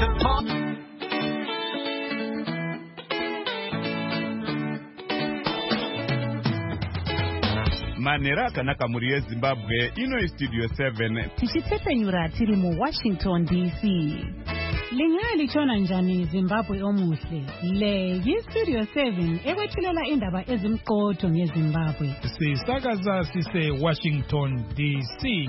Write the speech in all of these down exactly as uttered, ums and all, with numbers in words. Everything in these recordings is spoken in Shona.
Manera akanaka muri yeZimbabwe ino Studio seven tichitsepenyura tiri mu Washington D C. Lingaya lichona njani Zimbabwe omuhle. Le yi-Studio seven ekwethulela indaba ezimqotho ngeZimbabwe. Sisakaza sise Washington D C.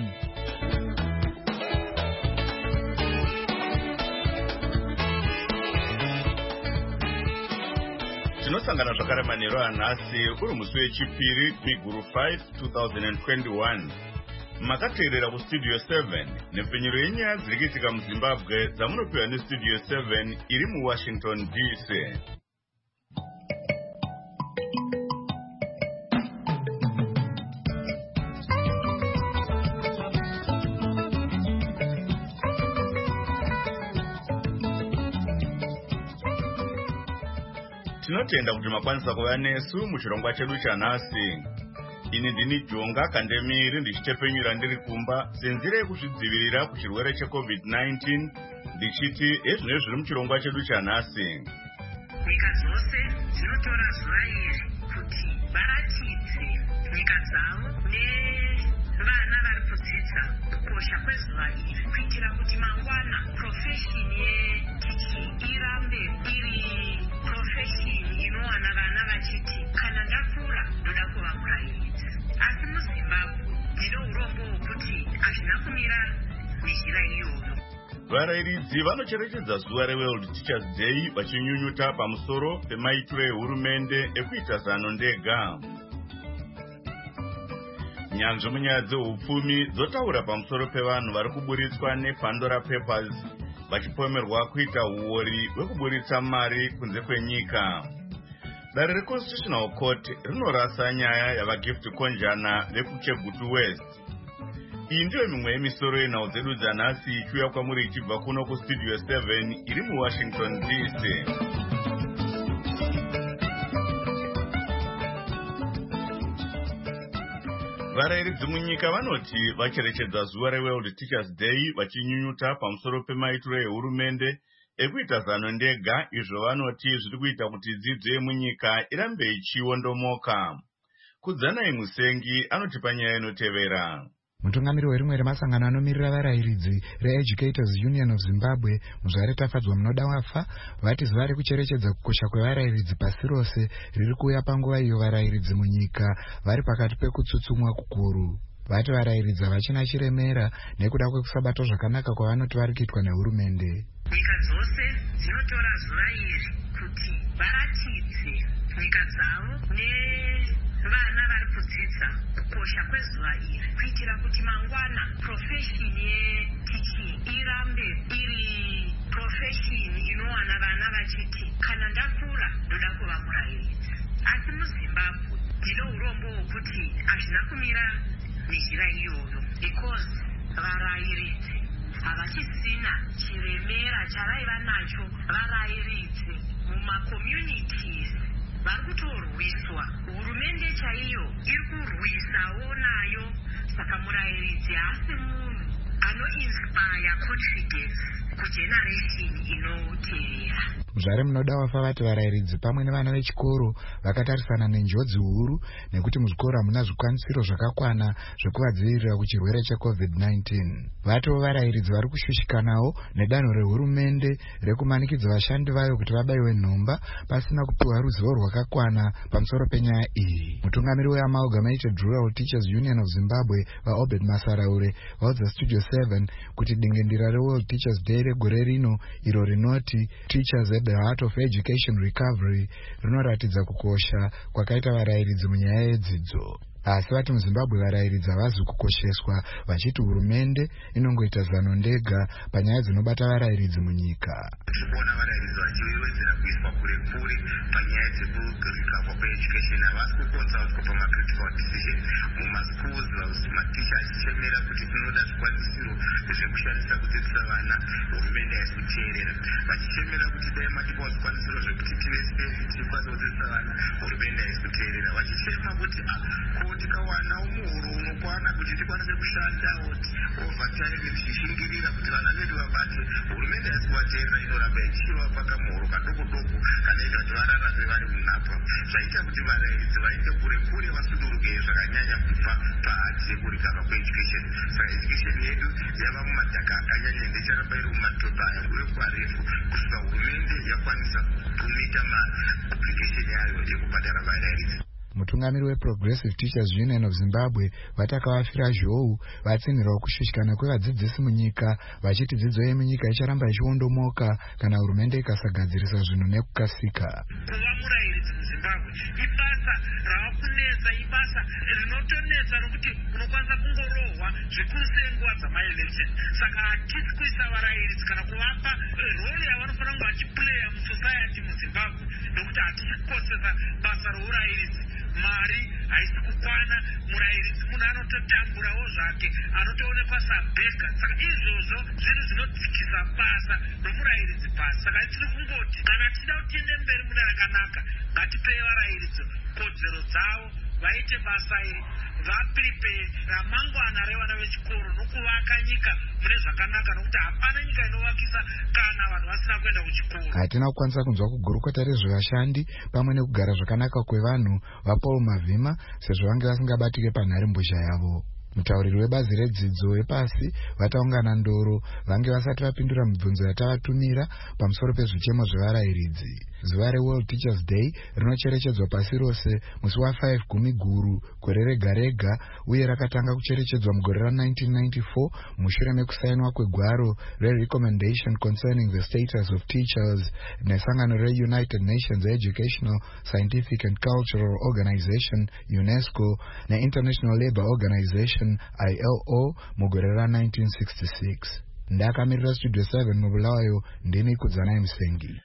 Tinosangana zvakare manheru anhasi uri musi wechipiri Biguru five twenty twenty-one. Makateerera kuStudio seven nepfenyuro yenyaya dziri kuitika muZimbabwe dzamunopiwa neStudio seven iri muWashington D C. Tinotenda kuti makwanisa kuva nesu muchirongwa chedu chanhasi. Ini ndini Jonga Kandemiri ndichitepenyura ndiri kumba senzira yekuzvidzivirira kuchirwere cheCovid nineteen ndichiti ezvino zviri muchirongwa chedu chanhasi. Nyika dzose dzinotora zuva iri kuti varatidze nyika dzavo nevana vari kudzidza kukosha kwezuva iri kuitira kuti mangwana profession yetichi irambe iri profession inowana vana vachiti kana ndakura ndoda kuva murairidzi. Asi muZimbabwe ndino urombo hwokuti hazvina kumira nezhira iyoyo. Varairidzi vanocherechedza zuva reWorld Teachers Day vachinyunyuta pamusoro pemaitiro ehurumende ekuita zano ndega. Nyanzvi munyaya dzeupfumi dzotaura pamusoro pevanhu vari kuburitswa nePandora Papers vachipomerwa kuita uori hwekuburitsa mari kunze kwenyika. Dare reConstitutional Court rinorasa nyaya yavaGift Konjana vekuChegutu West. Iyi ndiyo mimwe yemisoro yenhau dzedu dzanhasi ichiuya kwamuri ichibva kuno kuStudio seven iri muWashington D C. Varairidzi munyika vanoti vacherechedza zuva reWorld Teachers Day vachinyunyuta pamusoro pemaitiro ehurumende ekuita zano ndega, izvo vanoti zviri kuita kuti dzidzo yemunyika irambe ichiondomoka. Kudzanai Musengi anoti panyaya inotevera. Mutungamiri werimwe remasangano anomirira varairidzi reEducators Union of Zimbabwe muzvare tafadzwa munoda wafa vati zuva rekucherechedza kukosha kwevarairidzi pasi rose riri kuuya panguva iyo varairidzi munyika vari pakati pekutsutsumwa kukuru. Vati varairidzi havachina chiremera nekuda kwekusabatwa zvakanaka kwavanoti vari kuitwa nehurumende. Nyika dzose dzinotora zuva iri kuti varatidze nyika dzavo nevana vari kudzidza kukosha kwezuva iri kuitira kuti mangwana profession yetichi irambe iri profession inowana vana vachiti kana ndakura ndoda kuva murairidzi. Asi muZimbabwe ndino urombo hwokuti hazvina kumira nezhira iyoyo because varairidzi havachisina chiremera chavaiva nacho varairidzi mumaCommunities vari kutorwiswa. Hurumende chaiyo iri kurwisawo nayo, saka murairidzi haasi munhu anoinspire confidence kugeneration inotevera. Muzvare munoda wafa vati varairidzi pamwe nevana vechikoro vakatarisana nenjodzi huru nekuti muzvikoro hamuna zvikwanisiro zvakakwana zvekuvadzivirira kuchirwere cheCovid nineteen. Vatiwo varairidzi vari kushushikanawo nedanho rehurumende rekumanikidza vashandi vayo kuti vabayiwe nhomba pasina kupiwa ruzivo rwakakwana pamusoro penyaya iyi. Mutungamiri weAmalgamated Rural Teachers Union of Zimbabwe vaObed Masaraure vaudza Studio seven kuti dingendira reWorld Teachers Day regore rino iro rinoti Teachers at the Heart of Education Recovery rinoratidza kukosha kwakaita varairidzi munyaya yedzidzo. Asi vati muZimbabwe varairidzi havazi kukosheswa vachiti hurumende inongoita zano ndega panyaya dzinobata varairidzi munyika. Tirikuona varairidzi vachiwedzera kuiswa kure kure panyaya dzekurecover kweeducation. Havasi kuconsultwa pamacritical decision mumaschools. Maticha achichemera kuti tinoda zvikwanisiro zvekushandisa kudzidzisa vana, hurumende haisi kuteerera. Vachichemera kuti dai matipawo zvikwanisiro zvekuti tive safe tikwanise kudzidzisa vana, hurumende haisi kuteerera. Vachichema kuti tikawana umuhuro unokwana kuti tikwanise kushanda overtime tichishingirira kuti vana vedu vabate, hurumende haisi kuvateerera. inoramba ichiva pakamuhoro kadoko doko kanoita kuti vararame vari munhapwa zvaita kuti varairidzi vaite kure kure vasunduruke zvakanyanya kubva pahati yekurikava kweeducation. Saka education yedu yava mumadhaka akanyanya ende icharamba iri mumadhobha yangurekwa refu kusvika hurumende yakwanisa kumita maapplication yayo yekubhadhara varairidzi. Mutungamiri weProgressive Teachers Union of Zimbabwe vatakavafira zhou vatsinhirawo kushushikana kwevadzidzisi munyika vachiti dzidzo yemunyika icharamba ichiondomoka kana hurumende ikasagadzirisa zvinhu nekukasika. Kuva murairidzi muZimbabwe ibasa ravakunetsa, ibasa rinotonetsa rokuti unokwanisa kungorohwa zvikuru sei nguva dzamaelection. Saka hatisi kuisa varairidzi kana kuvapa role yavanofanira kunge vachiplaya musociety muZimbabwe nokuti hatisi kukoshesa basa rourairidzi. Mari haisi kukwana, murairidzi munhu anototamburawo zvake, anotoonekwa sabhega. Saka izvozvo zvinhu zvinodzikisa basa romurairidzi pasi. Saka tiri kungoti kana tichida kuti tiende mberi mune rakanaka, ngatipei varairidzi kodzero dzavo, vaite basa iri, vaprepare ramangwana revana vechikoro nokuvaka nyika mune zvakanaka, nokuti hapana nyika inovakisa kana vanhu vasina kuenda kuchikoro. Hatina kukwanisa kunzwa kugurukota rezvevashandi pamwe nekugara zvakanaka kwevanhu vaPaul Mavhima sezvo vange vasingabatike panharembozha yavo. Mutauriri webazi redzidzo yepasi vataungana ndoro vange vasati vapindura mibvunzo yatavatumira pamusoro pezvichemo zvevarairidzi. Zuva reWorld Teachers Day rinocherechedzwa pasi rose musi wa5 gumi guru gore rega rega uye rakatanga kucherechedzwa mugore ra1994 mushure mekusainwa kwegwaro reRecommendation Concerning the Status of Teachers nesangano reUnited Nations Educational, Scientific and Cultural Organization UNESCO neInternational Labour Organization I L O mugore ra1966. Ndakamirira Studio seven mubulawayo ndini Kudzanai Musengi.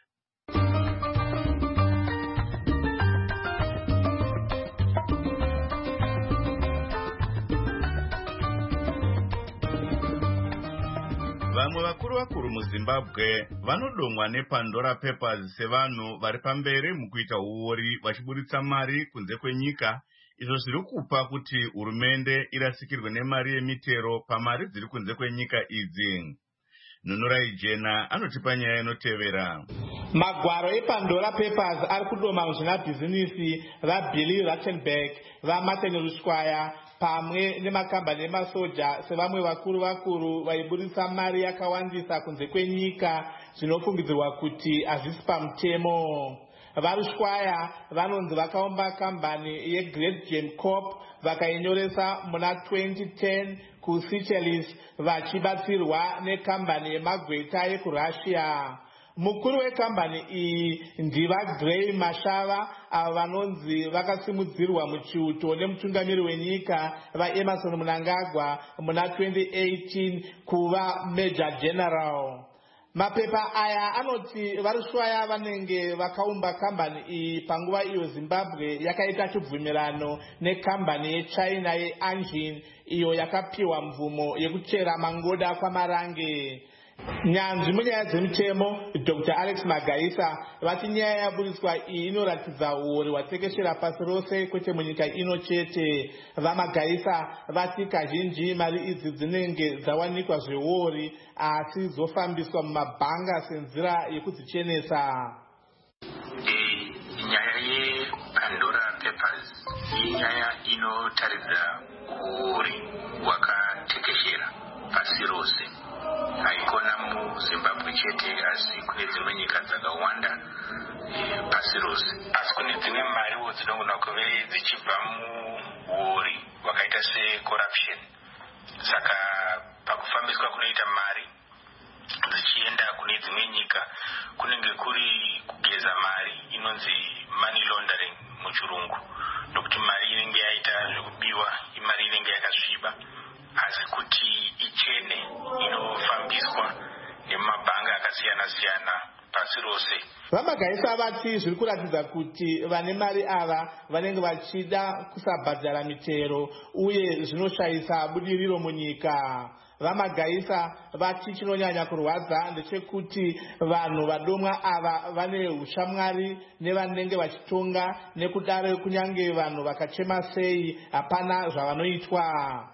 Vamwe vakuru vakuru muZimbabwe vanodomwa nePandora Papers sevanhu vari pamberi mukuita uori vachiburitsa mari kunze kwenyika, izvo zviri kupa kuti hurumende irasikirwe nemari yemitero pamari dziri kunze kwenyika idzi. Nunurai Jena anotipa nyaya inotevera. Magwaro ePandora Papers ari kudoma muzvinabhizinisi vaBilly Rattenberg, vaMartin Ruswaya pamwe nemakambani emasoja sevamwe vakuru vakuru vaiburitsa mari yakawandisa kunze kwenyika zvinofungidzirwa kuti hazvisi pamutemo. VaRuswaya vanonzi vakaumba kambani yeGreat Game Corp vakainyoresa muna twenty ten kuSeychelles vachibatsirwa nekambani yemagweta yekuRussia. Mukuru wekambani iyi ndivaGray Mashava avo vanonzi vakasimudzirwa muchiuto nemutungamiri wenyika vaEmerson Mnangagwa muna twenty eighteen kuva Major General. Mapepa aya anoti VaRuswaya vanenge vakaumba kambani iyi panguva iyo Zimbabwe yakaita chibvumirano nekambani yeChina yeAnjin iyo yakapiwa mvumo yekuchera mangoda kwamarange. Nyanzvi munyaya dzemutemo Doctor Alex Magaisa vati nyaya yaburitswa iyi inoratidza uori hwatekeshera pasi rose kwete munyika ino chete. VaMagaisa vati kazhinji mari idzi dzinenge dzawanikwa zveuori asi dzofambiswa mumabhanga senzira yekudzichenesa. Nyaya yePandora Papers inyaya inotaridza uori hwakatekeshera pasi rose. Haikona muZimbabwe chete asi kune dzimwe nyika dzakawanda pasi rose. Asi kune dzimwe mariwo dzinogona kuve dzichibva muuori hwakaita secorruption. Saka pakufambiswa kunoita mari dzichienda kune dzimwe nyika kunenge kuri kugeza mari inonzi money laundering muchirungu, nokuti mari inenge yaita zvekubiwa imari inenge yakasviba asi kuti ichene inofambiswa nemabhanga akasiyana siyana pasi rose. VaMagaisa vati zviri kuratidza kuti vane mari ava vanenge vachida kusabhadhara mitero uye zvinoshayisa budiriro munyika. VaMagaisa vati chinonyanya kurwadza ndechekuti vanhu vadomwa ava vane ushamwari nevanenge vachitonga, nekudaro kunyange vanhu vakachema sei hapana zvavanoitwa.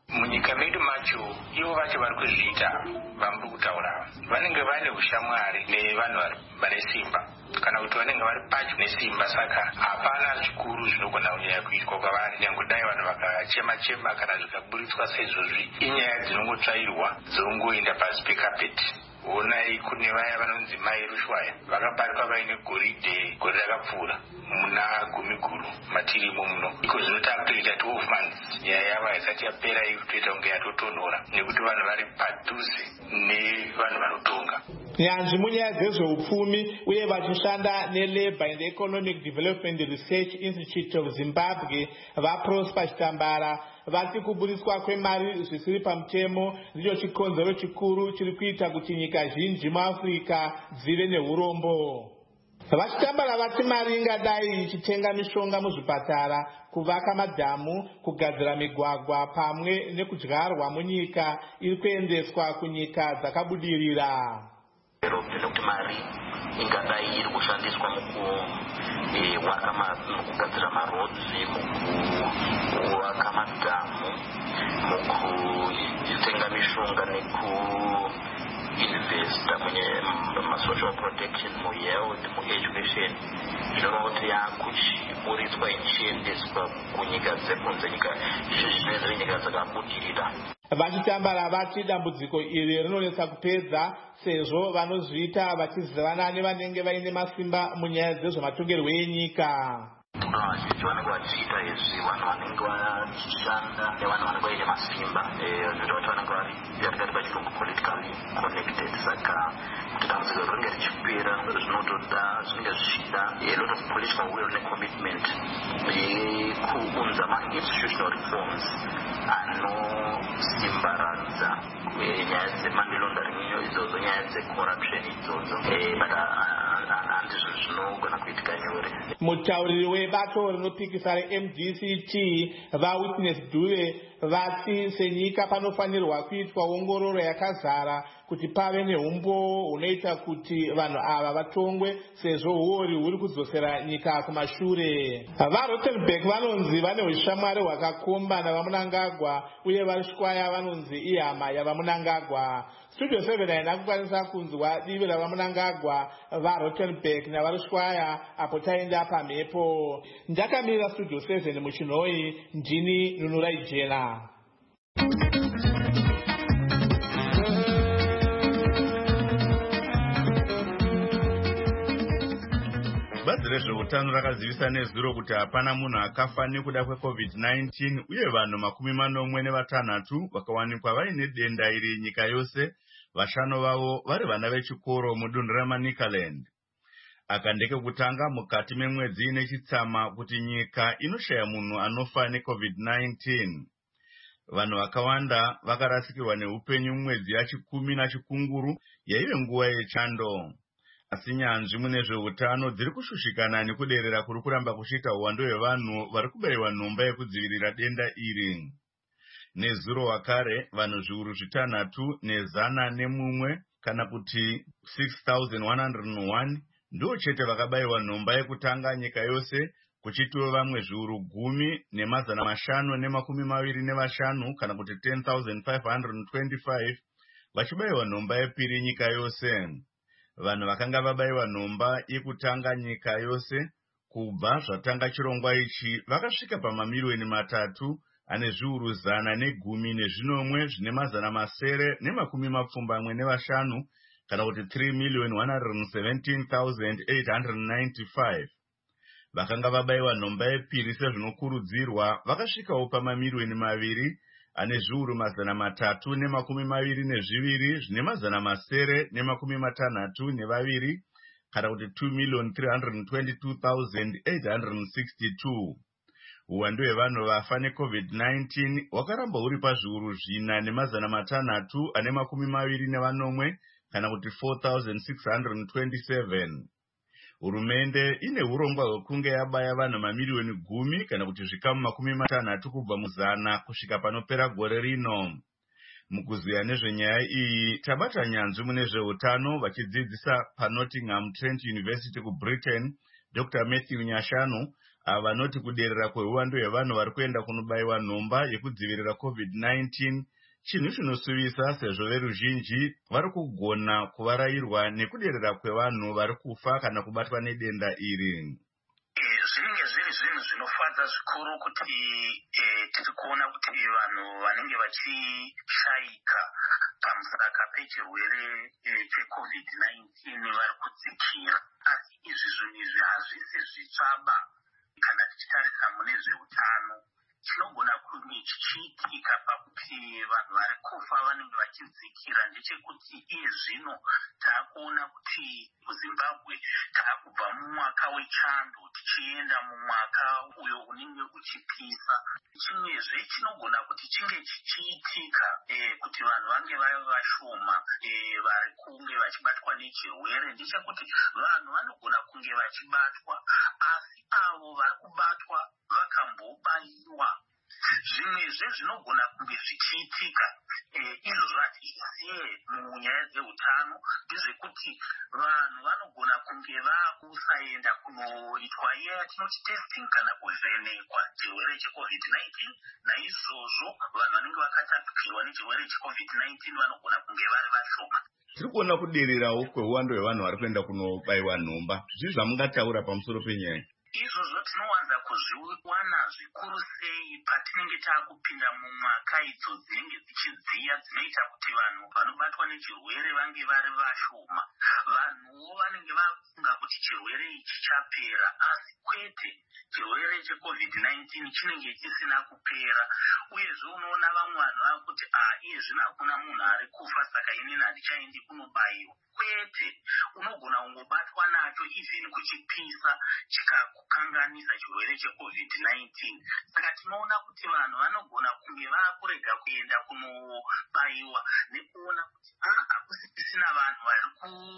munyika medu macho ivo vacho vari kuzviita vamuri kutaura vanenge vane ushamwari nevanhu vane simba kana kuti vanenge vari pacho nesimba, saka hapana zvikuru zvinogona kunyanya kuitwa kwavari. Nyangodai vanhu vakachema chema kana zvikaburitswa saizvozvi inyaya dzinongotsvairwa dzongoenda pasi pekapeti. Onai kune vaya vanonzi mai Rushwaya vakabatwa vaine goridhe gore rakapfuura muna gumi guru matirimo muno, iko zvinotanga kutoita twelve months nyaya yavo haisati yapera ikutoita kunge yatotonhora nekuti vanhu vari padhuze nevanhu vanotonga. Nyanzvi munyaya dzezveupfumi uye vachishanda neLabour and Economic Development Research Institute of Zimbabwe vaProsper Chitambara vati kuburitswa kwemari zvisiri pamutemo ndicho chikonzero chikuru chiri kuita kuti nyika zhinji muAfrica dzive neurombo. Vachitambara vati mari ingadai ichitenga mishonga muzvipatara, kuvaka madhamu, kugadzira migwagwa pamwe nekudyarwa munyika iri kuendeswa kunyika dzakabudirira. Nekuti mari ingadai iri kushandiswa mukugadzira marodzi, mukuvaka madhamu, mukutenga mishonga nekuinvesta mumasocial protection, muhealth, mueducation, zvinova kuti yakuchiburitswa ichiendeswa kunyika dzekunze, nyika zvinoenza nyika dzakabudirira. Vachitambara vati dambudziko iri rinonetsa kupedza sezvo vanozviita vachizivana nevanenge vaine masimba munyaya dzezvematongerwo enyika. Vazhinji vanenge vachiita izvi vanhu vanenge vachishanda nevanhu vanenge vaine masimba, zvinoita kuti vanenge vari yatingati pachirungu politically connected. Saka kuti dambudziko rinenge richipera zvinotoda zvinenge zvichida a lot of political will necommitment yekuunza ma-institutional reforms anosimbaradza nyaya dzemoney laundering idzodzo, nyaya dzecorruption idzodzo, but handizvo zvinogona kuitika nyore. Mutauriri webato rinopikisa reM D C T vaWitness Dube vati senyika panofanirwa kuitwa ongororo yakazara kuti pave neumbo hunoita kuti vanhu ava vatongwe sezvo huori huri kudzosera nyika kumashure. VaRottenberg vanonzi vane ushamwari hwakakomba navaMnangagwa uye vaShwaya vanonzi ihama yavaMnangagwa. Studio seven haina kukwanisa kunzwa divi ravaMnangagwa, vaRottenberg navaShwaya apo taenda pamhepo. Ndakamira Studio seven muchinhoi, ndini Nunurai Jena. Bazi rezveutano rakazivisa nezuro kuti hapana munhu akafa nekuda kwecovid nineteen uye vanhu makumi manomwe nevatanhatu vakawanikwa vaine denda iri nyika yose, vashanu vavo vari vana vechikoro mudunhu reManicaland. Aka ndekekutanga mukati memwedzi ine chitsama kuti nyika inoshaya munhu anofa necovid nineteen. Vanhu vakawanda vakarasikirwa neupenyu mumwedzi yachikumi nachikunguru yaive nguva yechando. Asi nyanzvi mune zveutano dziri kushushikana nekuderera kuri kuramba kuchiita uwandu hwevanhu vari kubayiwa nhomba yekudzivirira denda iri. Nezuro wakare vanhu zviuru zvitanhatu nezana nemumwe kana kuti six thousand one hundred one ndo chete vakabayiwa nhomba yekutanga nyika yose, kuchitiwo vamwe zviuru gumi nemazana mashanu nemakumi maviri nevashanu kana kuti ten thousand five hundred twenty-five vachibayiwa nhomba yepiri nyika yose. Vanhu vakanga vabayiwa nhomba yekutanga nyika yose kubva zvatanga chirongwa ichi vakasvika pamamiliyoni matatu ane zviuru zana negumi nezvinomwe zvine mazana masere nemakumi mapfumbamwe nevashanu kana kuti three million one hundred seventeen thousand eight hundred ninety-five. Vakanga vabayiwa nhomba yepiri sezvinokurudzirwa vakasvikawo pamamiliyoni maviri ane zviuru mazana matatu nemakumi maviri nezviviri zvine mazana masere nemakumi matanhatu nevaviri kana kuti two million three hundred twenty-two thousand eight hundred sixty-two. Uwandu hwevanhu vafa necovid nineteen hwakaramba huri pazviuru zvina nemazana matanhatu ane makumi maviri nevanomwe kana kuti four thousand six hundred twenty-seven. Hurumende ine urongwa hwekunge yabaya vanhu mamiliyoni gumi kana kuti zvikamu makumi matanhatu kubva muzana kusvika panopera gore rino. Mukuziya nezvenyaya iyi tabata nyanzvi mune zveutano vachidzidzisa paNottingham Trent University kuBritain, Doctor Matthew Nyashanu vanoti kuderera kweuwando hwevanhu vari kuenda kunobayiwa nhomba yekudzivirira covid nineteen chinhu chinosuvisa sezvo veruzhinji vari kugona kuvarayirwa nekuderera kwevanhu vari kufa kana kubatwa nedenda iri. Zvinenge zviri zvinhu zvinofadza zvikuru kuti tiri kuona kuti vanhu vanenge vachishayika pamusaka pechirwere checovid nineteen vari kudzikira, asi izvi zvinhu izvi hazvisi zvitsvaba kana tichitarisa mune zveutano. Chinogona kunge chichiitika pakuti vanhu vari kufa vanenge vachidzikira ndechekuti iye zvino taakuona kuti muZimbabwe taakubva mumwaka wechando tichienda mumwaka uyo unenge uchipisa. Chimwezve chinogona kuti chinge chichiitika kuti vanhu vange vave vashoma vari kunge vachibatwa nechirwere ndechekuti vanhu vanogona kunge vachibatwa asi avo vari kubatwa vakambobayiwa. Zvimwezve zvinogona kunge zvichiitika izvozvo hatiziye munyaya dzeutano ndezvekuti vanhu vanogona kunge vakusaenda kunoitwa iye yatinoti testing kana kuvhenekwa chirwere checovid nineteen. Naizvozvo vanhu vanenge vakatapukirwa nechirwere checovid nineteen vanogona kunge vari vashoma. Tiri kuona kudererawo kweuwando hwevanhu vari kuenda kunobayiwa nhomba. Zvii zvamungataura pamusoro penyaya? Izvozvo tinowanza kuzviwana zvikuru sei patinenge taakupinda mumwaka idzo dzinenge dzichidziya dzinoita kuti vanhu vanobatwa nechirwere vange vari vashoma. Vanhuwo vanenge vafunga kuti chirwere ichi chapera, asi kwete, chirwere checovid nineteen chinenge chisina kupera. Uyezve unoona vamwe vanhu vava kuti ah iye zvino hakuna munhu ari kufa saka inini handichaendi kunobayiwa. Kwete, unogona kungobatwa nacho even kuchipisa chikakukanganisa chirwere checovid nineteen. Saka tinoona kuti vanhu vanogona kunge vaakurega kuenda kunobayiwa nekuona kuti ah hakusisina vanhu vari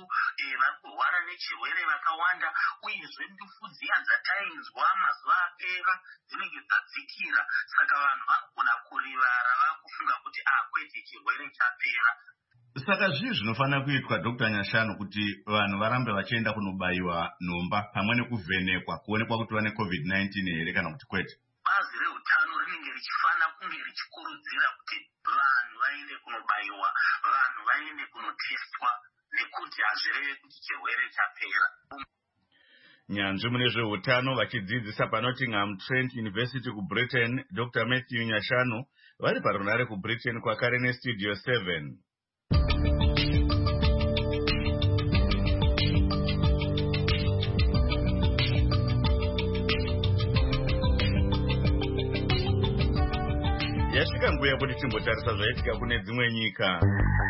kurwara nechirwere vakawanda, uyezve ndufu dziya dzatainzwa mazuva apera dzinenge dzadzikira. Saka vanhu vanogona kurivara vakufunga kuti ah kwete chirwere chapera. Saka zvii zvinofanira kuitwa Doctor Nyashanu kuti vanhu varambe vachienda kunobayiwa nhomba pamwe nekuvhenekwa kuonekwa kuti vane covid nineteen here kana kuti kwete? Bazi reutano rinenge richifanira kunge richikurudzira kuti vanhu vaende kunobayiwa, vanhu vaende kunotestwa nekuti hazvireve kuti chirwere chapera. Nyanzvi mune zveutano vachidzidzisa paNottingham Trent University kuBritain, Doctor Matthew Nyashanu vari parunare kuBritain kwakare nestudio seven. Yasvika nguva kuti timbotarisa zvaitika kune dzimwe nyika.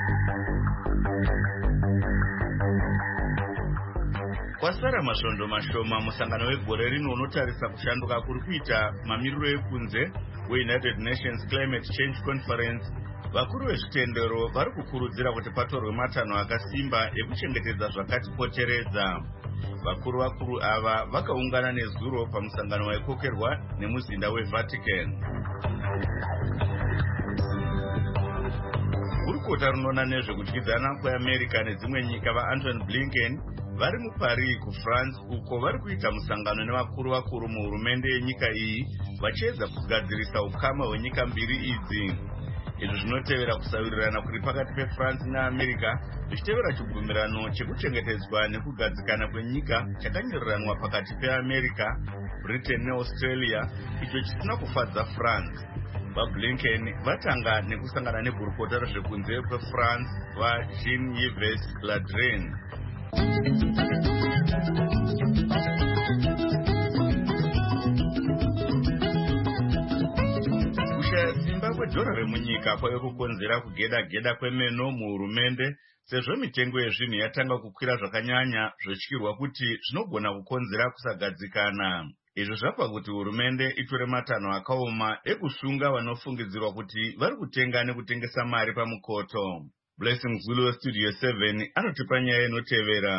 Kwasara masvondo mashoma musangano wegore rino unotarisa kushanduka kuri kuita mamiriro ekunze weUnited Nations Climate Change Conference. Vakuru vezvitendero vari kukurudzira kuti patorwe matanho akasimba ekuchengetedza zvakatipoteredza. Vakuru vakuru ava vakaungana nezuro pamusangano waikokerwa nemuzinda weVatican. Gurukota runoona nezvekudyidzana kweAmerica nedzimwe nyika vaAntony Blinken vari muParis kuFrance uko vari kuita musangano nevakuru vakuru muhurumende yenyika iyi vachiedza kugadzirisa ukama hwenyika mbiri idzi. Izvi zvinotevera kusawirirana kuri pakati peFrance naAmerica zvichitevera chibvumirano chekuchengetedzwa nekugadzikana kwenyika chakanyoriranwa pakati peAmerica, Britain neAustralia, icho chisina kufadza France. VaBlinken vatanga nekusangana negurukota rezvekunze kweFrance vaJean-Yves Le Drian. Kushaya simba kwedhora remunyika kwave kukonzera kugeda-geda kwemeno muhurumende sezvo mitengo yezvinhu yatanga kukwira zvakanyanya zvichityirwa kuti zvinogona kukonzera kusagadzikana. Izvo zvapa kuti hurumende itore matanho akaoma ekusunga vanofungidzirwa kuti vari kutenga nekutengesa mari pamukoto. Blessing Zulu Studio seven anotipa nyaya inotevera.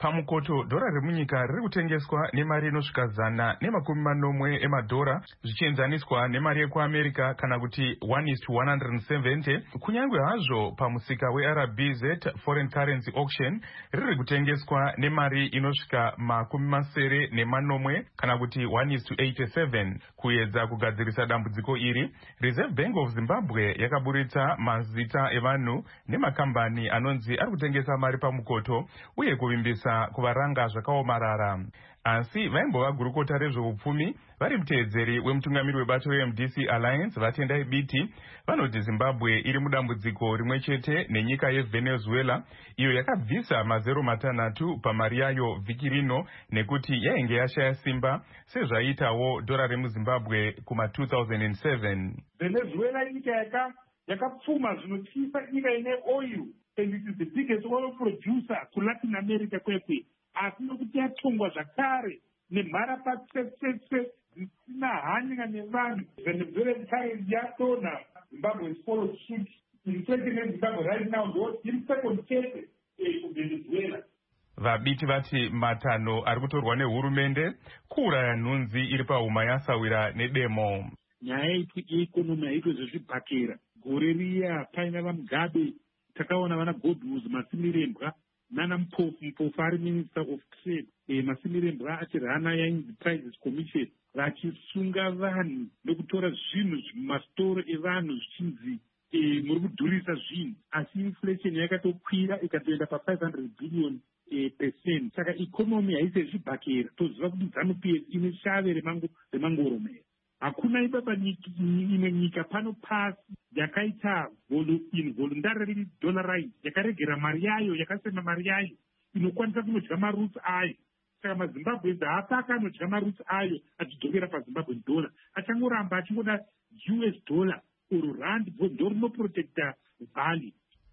Pamukoto dhora remunyika riri kutengeswa nemari inosvika zana nemakumi manomwe emadhora zvichienzaniswa nemari yekuAmerica kana kuti one is to one hundred seventy. Kunyangwe hazvo pamusika weR B Z foreign currency auction riri kutengeswa nemari inosvika makumi masere nemanomwe kana kuti one is to eighty-seven. Kuedza kugadzirisa dambudziko iri, Reserve Bank of Zimbabwe yakaburitsa mazita evanhu nemakambani anonzi ari kutengesa mari pamukoto uye kuvimbisa kuvaranga zvakaomarara. Asi vaimbova gurukota rezveupfumi vari muteedzeri wemutungamiri webato reM D C Alliance Vatendai Biti vanoti Zimbabwe iri mudambudziko rimwe chete nenyika yeVenezuela iyo yakabvisa mazero matanhatu pamari yayo vhiki rino nekuti yainge yashaya simba sezvaitawo dhora remuZimbabwe kuma two thousand seven. Venezuela inyika yaka yakapfuma zvinotyisa, nyika ine oil and it is the biggest oil producer ku Latin America kwekwe, asi nokuti yatongwa zvakare nemharapatsetsetse dzisina hanya nevanhu. Venezuela currency yadonha, Zimbabwe is followed suit. Inflation in Zimbabwe right now iri second chete kuVenezuela. Vabiti vati matanho ari kutorwa nehurumende kuuraya nhunzi iri pahuma yasawira nedemo. Nyaya yeikonomi yaitwa zvezvibhakera. Gore riya paina vaMugabe, takaona vana Godwoods Masimirembwa nana Mpofu, Mpofu ari Minister of Trade, e, Masimirembwa achirana yainzi Prices Commission vachisunga vanhu nokutora zvinhu mumasitoro evanhu zvichinzi e, muri kudhurisa zvinhu, asi inflation yakatokwira ikatoenda pa five hundred billion e, percent. Saka ikonomi haisi zvibhakera. Toziva kuti ZANU-P F ine shave remangoromera. Hakuna ibaba imwe nyika pano pasi yakaita involuntarily dollarized, yakaregera mari yayo, yakasema mari yayo inokwanisa kunodya maroots ayo. Saka maZimbabwe haapaka anodya maroots ayo achidzokera paZimbabwe dollar, achangoramba achingoda U S dollar or rand ndo rinoprotecta value.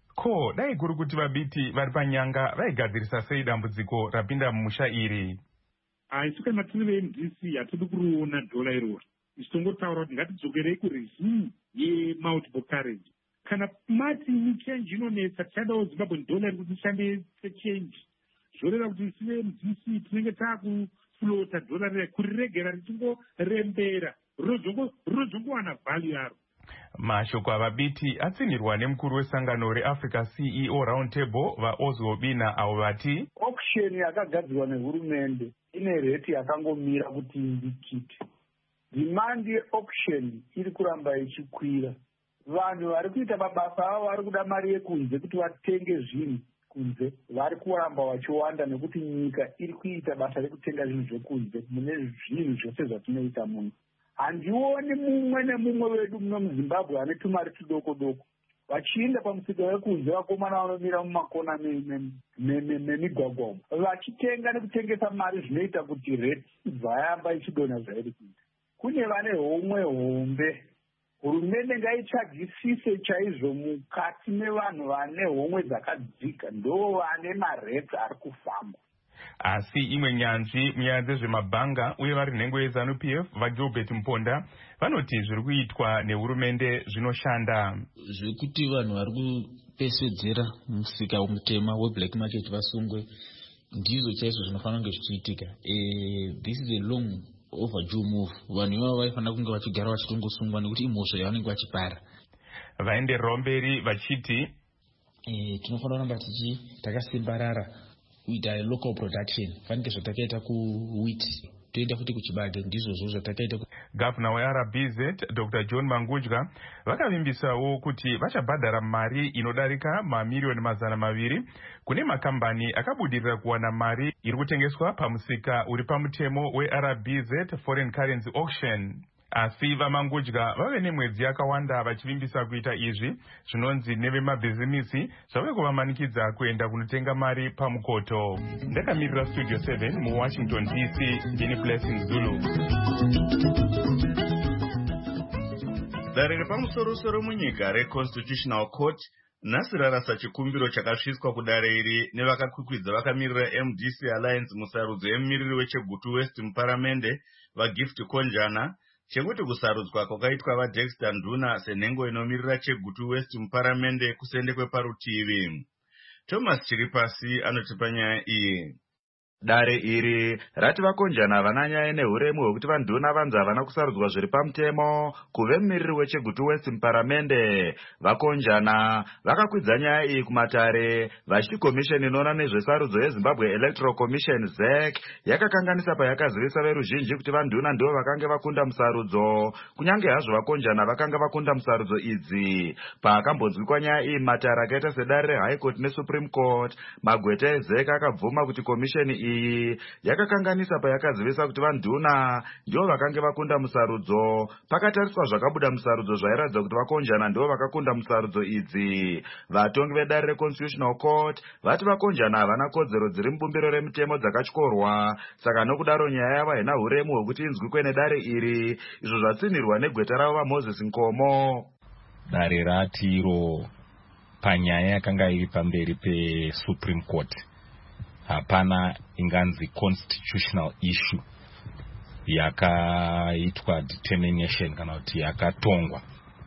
Ko dai kuri kuti vabiti vari panyanga vaigadzirisa sei dambudziko rapinda mumusha iri? Isu kana tiri veM D C hatidi kuriona dollar iroro. Ichitongotaura kuti ngatidzokerei kuregime yemultiple currency. Kana mati ni change inonetsa, tichadawo Zimbabwe dollar kuti ishande sechange. Zvoreva kuti isi veM D C tinenge taakuflota dollar iri kuriregera richingorembera rinozongowana value yaro. Mashoko avabiti atsinirwa nemukuru wesangano reAfrica C E O Round Table vaOzwo Bina avo vati auction yakagadzirwa nehurumende ine rate yakangomira kuti indikite. Demand yeauction iri kuramba ichikwira. Vanhu vari kuita mabasa avo vari kuda mari yekunze kuti vatenge zvinhu kunze, vari kuramba vachiwanda nekuti nyika iri kuita basa rekutenga zvinhu zvekunze mune zvinhu zvose zvatinoita muno. Handioni mumwe nemumwe wedu muno muZimbabwe ane tumari tudoko doko vachienda pamusika wekunze, vakomana vanomira mumakona memigwagwa umo vachitenga nekutengesa mari zvinoita kuti rate ibva yamba ichidonha zvairi kuita. Kune vane homwe hombe. Hurumende ngaitsvagisise chaizvo mukati mevanhu vane homwe dzakadzika, ndo vane marate ari kufamba. Asi imwe nyanzvi munyaya dzezvemabhanga uye vari nhengo yeZANU-P F vaGilbert Mponda vanoti zviri kuitwa nehurumende zvinoshanda. Zvekuti vanhu vari kupesvedzera musika mutema weblack market vasungwe ndizvo chaizvo zvinofanira kunge zvichiitika. This is a long overdue move. Vanhu ivavo vaifanira kunge vachigara vachitongosungwa nekuti imhosva yavanenge vachipara. Vaendererawo mberi vachiti tinofanira kuramba tichi takasimbarara kuita local production, fanike zvatakaita kuwheat toenda futi kuchibage, ndizvozvo zvatakaita. Gavana weR B Z Doctor John Mangudya vakavimbisawo kuti vachabhadhara mari inodarika mamiliyoni mazana maviri kune makambani akabudirira kuwana mari iri kutengeswa pamusika uri pamutemo weR B Z foreign currency auction. Asi vaMangudya vave nemwedzi yakawanda vachivimbisa kuita izvi zvinonzi nevemabhizimisi zvave kuvamanikidza kuenda kunotenga mari pamukoto. Ndakamirira Studio seven muWashington D C, ndini Blessing Zulu. Dare repamusoro-soro munyika reConstitutional Court nhasi rarasa chikumbiro chakasviswa kudare iri nevakakwikwidza vakamirira M D C Alliance musarudzo yemumiriri weChegutu West muparamende vaGift Konjana chekuti kusarudzwa kwakaitwa vaDexter Nduna senhengo inomirira Chegutu West muparamende kusende kweparutivi. Thomas Chiripasi anotipa nyaya iyi. Dare iri rati vakonjana vana nyaya nehuremu hwekuti vanduna vanzi havana kusarudzwa zviri pamutemo kuve mumiriri weChegutu West muparamende. Vakonjana vakakwidza nyaya iyi kumatare vachiti komisheni inoona nezvesarudzo yeZimbabwe Electoral Commission Z E C yakakanganisa payakazivisa veruzhinji kuti vanduna ndivo vakanga vakunda musarudzo, kunyange hazvo vakonjana vakanga vakunda musarudzo idzi. Paakambonzwikwa nyaya iyi matare akaita sedare reHigh Court neSupreme Court, magweta eZ E C akabvuma kuti komisheni iyi iyi yakakanganisa payakazivisa kuti vanduna ndivo vakanga vakunda musarudzo, pakatariswa zvakabuda musarudzo zvairatidza kuti vakonjana ndivo vakakunda musarudzo idzi. Vatongi vedare reConstitutional Court vati vakonjana havana kodzero dziri mubumbiro remutemo dzakatyorwa, saka nokudaro nyaya yavo haina huremu hwekuti inzwikwe nedare iri, izvo zvatsinhirwa negweta ravo vaMoses Nkomo. Dare ratiro panyaya yakanga iri pamberi peSupreme Court hapana inganzi constitutional issue yakaitwa determination kana kuti yakatongwa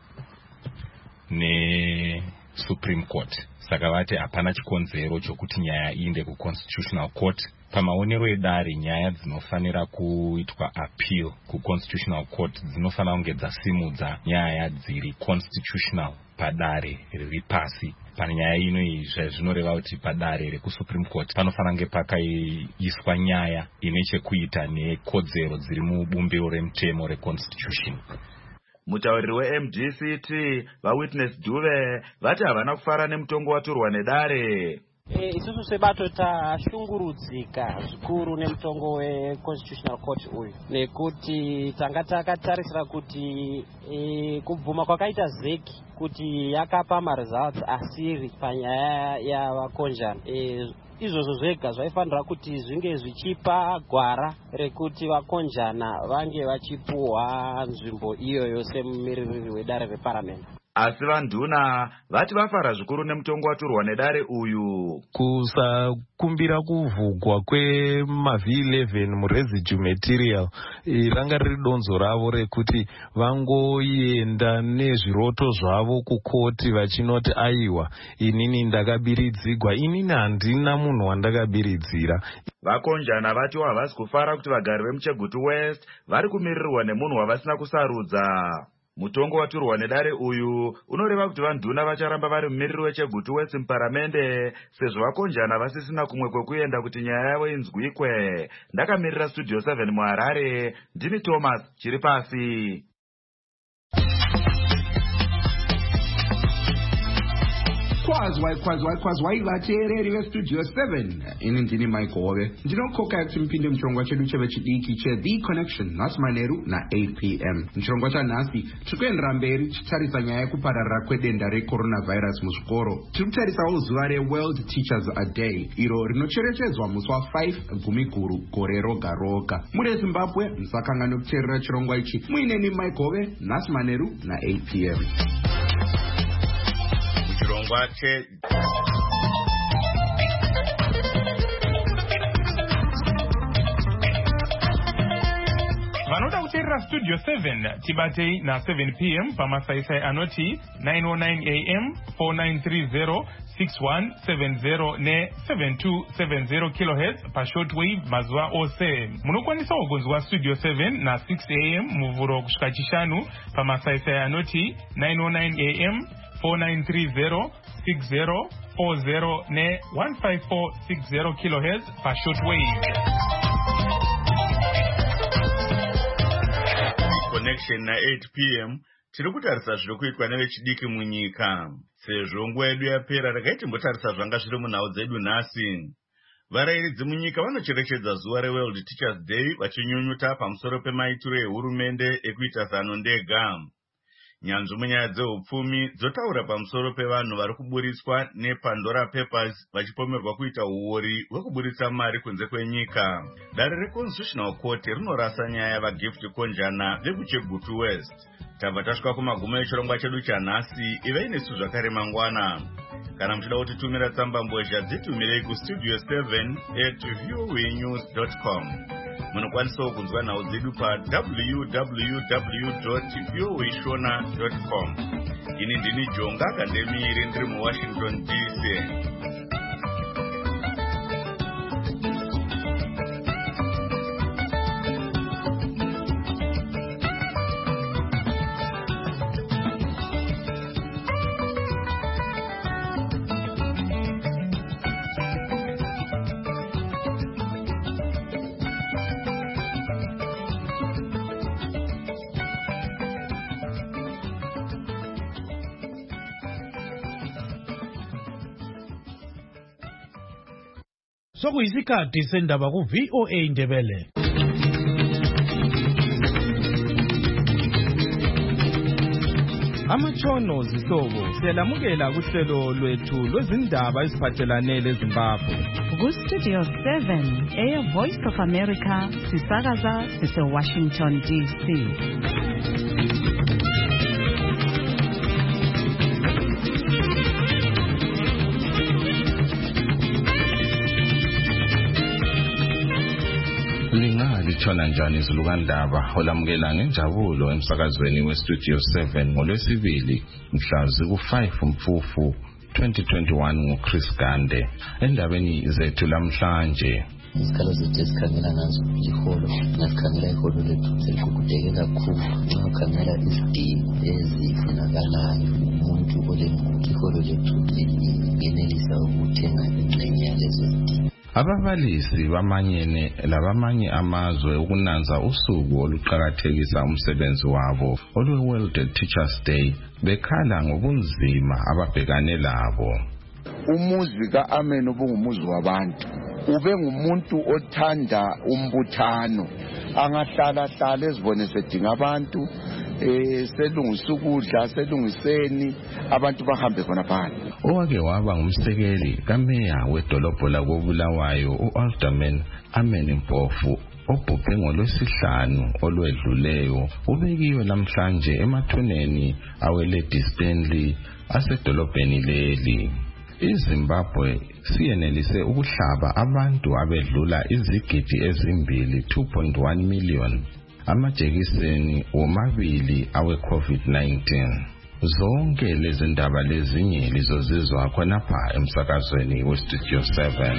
neSupreme Court, saka vati hapana chikonzero chokuti nyaya iinde kuConstitutional Court. Pamaonero edare nyaya dzinofanira kuitwa appeal kuConstitutional Court dzinofanira kunge dzasimudza nyaya dziri constitutional padare riri pasi. Pane nyaya ino izvi zvinoreva kuti padare rekuSupreme Court panofanira kunge pakaiswa nyaya ine chekuita nekodzero dziri mubumbiro remutemo reConstitution. Mutauriri weM D C T vaWitness Dube vati havana kufara nemutongo waturwa nedare. E, isusu sebato tashungurudzika zvikuru nemutongo weConstitutional Court uyu, nekuti tanga takatarisira kuti e, kubvuma kwakaita Z E C kuti yakapa maresults asiri panyaya yavakonjana. E, izvozvo zvega zvaifanira kuti zvinge zvichipa gwara rekuti vakonjana vange vachipuhwa nzvimbo iyoyo semumiririri wedare reparamende. Asi vanduna vati vafara zvikuru nemutongo waturwa nedare uyu. Kusakumbira kuvhugwa kwemaV eleven muresidue material ranga riri donzo ravo rekuti vangoenda nezviroto zvavo kukoti vachinoti aiwa inini ndakabiridzigwa. Inini handina munhu wandakabiridzira. Vakonjana vati havasi kufara kuti vagari vemuChegutu West vari kumiririrwa nemunhu wavasina kusarudza. Mutongo waturwa nedare uyu unoreva kuti vanduna vacharamba vari mumiriri weChegutu West muparamende sezvo vakonjana vasisina kumwe kwekuenda kuti nyaya yavo inzwikwe. Ndakamirira Studio seven muHarare, ndini Thomas Chiripasi. Kwazwai kwazwai kwazwai vateereri veStudio seven. Ini ndini Mike Hove. Ndinokoka kuti mupinde muchirongwa chedu chevechidiki cheThe Connection nhasi manheru na-eight p m. Muchirongwa chanhasi tiri kuendera mberi tichitarisa nyaya yekupararira kwedenda recoronavirus muzvikoro. Tiri kutarisawo zuva reWorld Teachers A Day iro rinocherechedzwa musi wa5 gumi guru gore roga roga. Muri Zimbabwe musakangane kuteerera chirongwa ichi. Muineni Mike Hove nhasi manheru na-eight p m. Chirongwa che vanoda kuteerera Studio seven tibatei na seven p m pamasaisai anoti nine oh nine a m four nine three zero six one seven zero ne seven two seven zero kilohertz pashortwave mazuva ose. Munokwanisa kugonzwa Studio seven na six a m muvhuro kusvika chishanu pamasaisai anoti nine oh nine a m four nine three zero six zero four zero ne one five four six zero kilohertz pashortwave. Connection na eight p m tiri kutarisa zviri kuitwa nevechidiki munyika. Sezvo nguva yedu yapera takaitimbotarisa zvanga zviri munhau dzedu nhasi. Varairidzi munyika vanocherechedza zuva reWorld Teachers Day vachinyunyuta pamusoro pemaitiro ehurumende ekuita zano ndega. Nyanzvi munyaya dzeupfumi dzotaura pamusoro pevanhu vari kuburitswa nePandora Papers vachipomerwa kuita uori hwekuburitsa mari kunze kwenyika. Dare reConstitutional Court rinorasa nyaya yavaGift konjana vekuChegutu West. Tabva tasvika kumagumo echirongwa chedu chanhasi. Ivei nesu zvakare mangwana. Kana muchida kutitumira tsamba mbozha dzitumirei kustudio seven at voanews dot com. Munokwanisawo kunzwa nhau dzedu pa w w w dot voashona dot com. Ini ndini Jonga Kandemiri ndiri muWashington D C. sokuyisikhathi sendaba ku V O A Ndebele. Amatshono zihlobo siyalamukela kuhlelo lwethu lwezindaba eziphathelane leZimbabwe. Ku Studio seven e Voice of America sisakaza sise Washington D C. Litshona njani izilukandaba olamukela ngenjabulo emsakazweni weStudio seven ngolwesibili mhla ziku five Mfufu twenty twenty-one nguChris Gande. Endabeni zethu lamhlanje isikalo zethu esikhangela ngazo iholo ngasikhangela iholo lethu seligugudeke kakhulu nxa ukhangela izidingo ezifunakalayo umuntu olemuthi iholo lethu lingenelisa ukuthenga ingxenye yalezo zidingo. Ababalisi bamanyene labamanye amazwe ukunanza usuku oluqhakathekisa umsebenzi wabo olwe World Teachers Day bekhala ngobunzima ababhekane labo. Umuzi kaAmen ubungumuzi wabantu, ube ngumuntu othanda umbuthano, angahlala hlala ezibone sedinga abantu eh selungisa ukudla selungiseni abantu bahambe khona phansi. Owake waba ngumsekeli kameya wedolobho lakoBulawayo uAlderman Amen Mpofu obhubhe ngolwesihlanu olwedluleyo ubekiwe namhlanje emathuneni aweLady Stanley asedolobheni leli. iZimbabwe siyenelise ukuhlaba abantu abedlula izigidi ezimbili two point one million amajekiseni womabili awe COVID nineteen. Zonke lezi ndaba lezinye lizozizwa khonapha emsakazweni weStudio seven.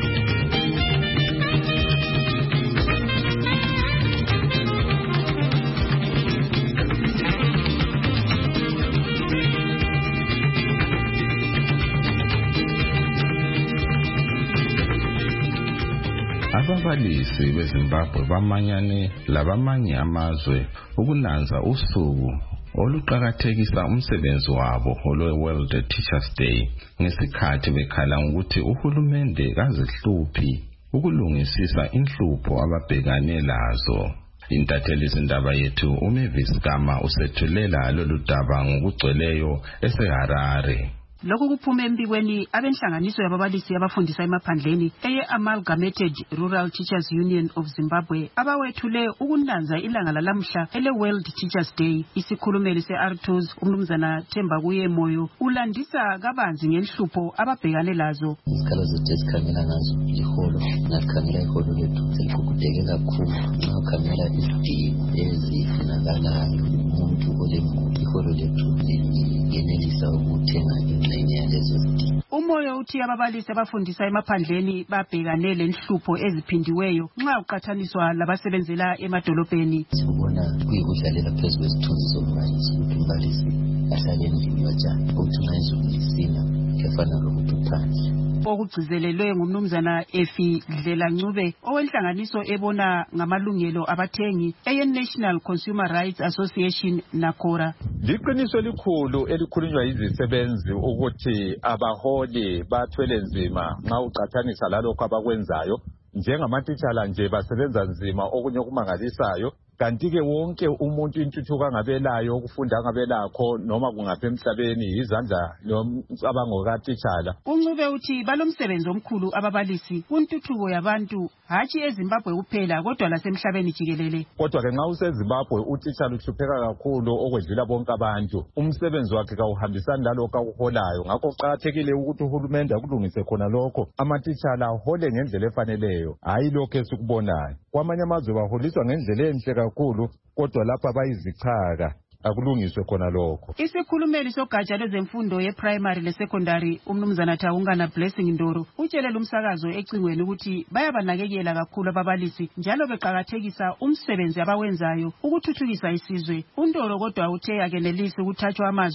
Ababalisi beZimbabwe bamanyane labamanye amazwe ukunanza usuku oluqhakathekisa umsebenzi wabo olwe World Teachers Day ngesikhathi bekhala ukuthi uhulumende kazihluphi ukulungisisa inhlupho ababhekane lazo. Intatheli izindaba yethu uMavis Gama usethulela lolu daba ngokugcweleyo eseHarare. Lokhu kuphume embikweni abenhlanganiso yababalisi abafundisa emaphandleni eye Amalgamated Rural Teachers Union of Zimbabwe abawethule ukunanza ilanga lalamhla ele World Teachers Day. Isikhulumeli se-R T U S umnumzana Themba Kuye Moyo ulandisa kabanzi ngenhlupho ababhekane lazo. Isikalo zethu esikhangela ngazo iholo ngasikhangela iholo lethu seligugudeke kakhulu nxa ukhangela izidingo ezifunakalayo umuntu olemuthi iholo lethu lingenelisa ukuthenga ingxenye yalezo zidingo. Umoyo uthi ababalisi abafundisa emaphandleni babhekane lenhlupho eziphindiweyo nxa uqathaniswa labasebenzela emadolobheni. Sibona kuyikudlalela phezu kwesithunzi sombalisi ukuthi umbalisi ahlale endlini kanjani ukuthi nxa izulu lisina kefana lokuthi uphandle. Okugcizelelwe ngumnumzana Efi Dlelancube owenhlanganiso ebona ngamalungelo abathengi eye National Consumer Rights Association NACORA. Liqiniso elikhulu elikhulunywa izisebenzi ukuthi abaholi bathwele nzima nxa uqathanisa lalokho abakwenzayo njengamatitshala nje basebenza nzima okunye okumangalisayo. Kanti-ke wonke umuntu intuthuko angabelayo ukufunda angabelakho noma kungapha emhlabeni izandla nomcabango katitshala. uNcube uthi balomsebenzi omkhulu ababalisi kuntuthuko yabantu hatshi eZimbabwe kuphela kodwa lasemhlabeni jikelele. Kodwa ke nxa useZimbabwe utitshala uhlupheka kakhulu okwedlula bonke abantu. Umsebenzi wakhe kawuhambisani lalokho akuholayo. Ngakho kuqakathekile ukuthi uhulumende akulungise khona lokho amatitshala ahole ngendlela efaneleyo hayi lokho esikubonayo. Kwamanye amazwe baholiswa ngendlela enhle kakhulu kodwa lapha bayizichaka akulungiswe khona lokho. Isikhulumeli sogatsha lwezemfundo ye-primary le-secondary umnumzana Thawungana Blessing Ndoro utshelele umsakazo ecingweni ukuthi bayabanakekela kakhulu ababalisi njalo beqakathekisa umsebenzi abawenzayo ukuthuthukisa isizwe. uNdoro kodwa uthe akenelisi ukuthathwa amazwi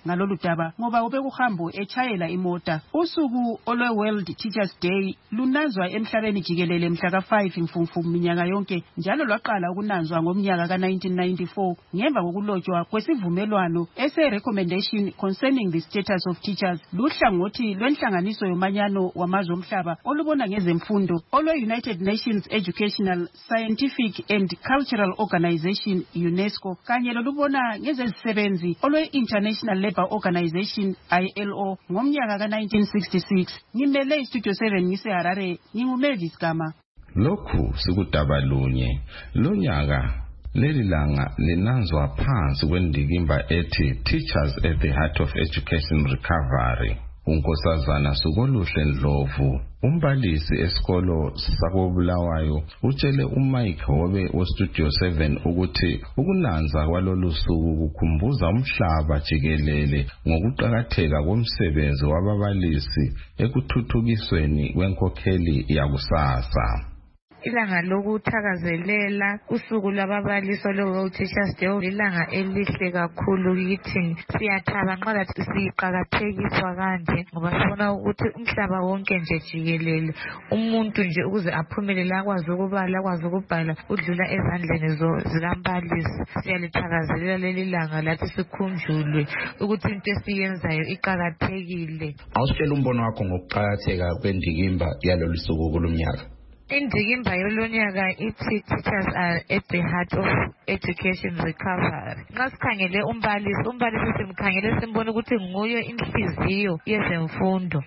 ngalolu daba ngoba ubekuhambo echayela imota. Usuku olwe World Teachers Day lunazwa emhlabeni jikelele mhla ka five Mfumfu minyaka yonke njalo lwaqala ukunanzwa ngomnyaka ka nineteen ninety-four ngemva kokulotshwa kwesivumelwano ese recommendation concerning the status of teachers luhlangothi lwenhlanganiso yomanyano wamazwe omhlaba olubona ngezemfundo olwe United Nations Educational, Scientific and Cultural Organization UNESCO kanye lolubona ngezezisebenzi olwe International Labour Organization I L O ngomnyaka ka nineteen sixty-six. Ngimele iStudio seven ngise Harare, nginguMavis Gama. Lokhu sikudaba lunye lonyaka leli langa linanzwa phansi kwendikimba ethi Teachers at the Heart of Education Recovery. Unkosazana Sukoluhle Ndlovu umbalisi esikolo sakobulawayo utshele uMike Hobe weStudio seven ukuthi ukunanza kwalolu suku kukhumbuza umhlaba jikelele ngokuqhakatheka komsebenzi wababalisi ekuthuthukisweni kwenkokheli yakusasa. Ilanga lokuthakazelela usuku lwababalisi lo Teachers Day ilanga elihle kakhulu kithi. Siyathaba nxa lathi siqhakathekiswa kanje ngoba sibona ukuthi umhlaba wonke nje jikelele umuntu nje ukuze aphumelele akwazi ukubala akwazi ukubhala udlula ezandleni zikambalisi. Siyalithakazelela leli langa lathi sikhunjulwe ukuthi into esiyenzayo iqhakathekile. Awusitshela umbono wakho ngokuqhakatheka kwendikimba yalolu suku kulomnyaka. Indikimba yolonyaka ithi Teachers are at the heart of education recovery. Nxa sikhangele umbalisi umbalisi simkhangele simbona ukuthi nguye inhliziyo yezemfundo.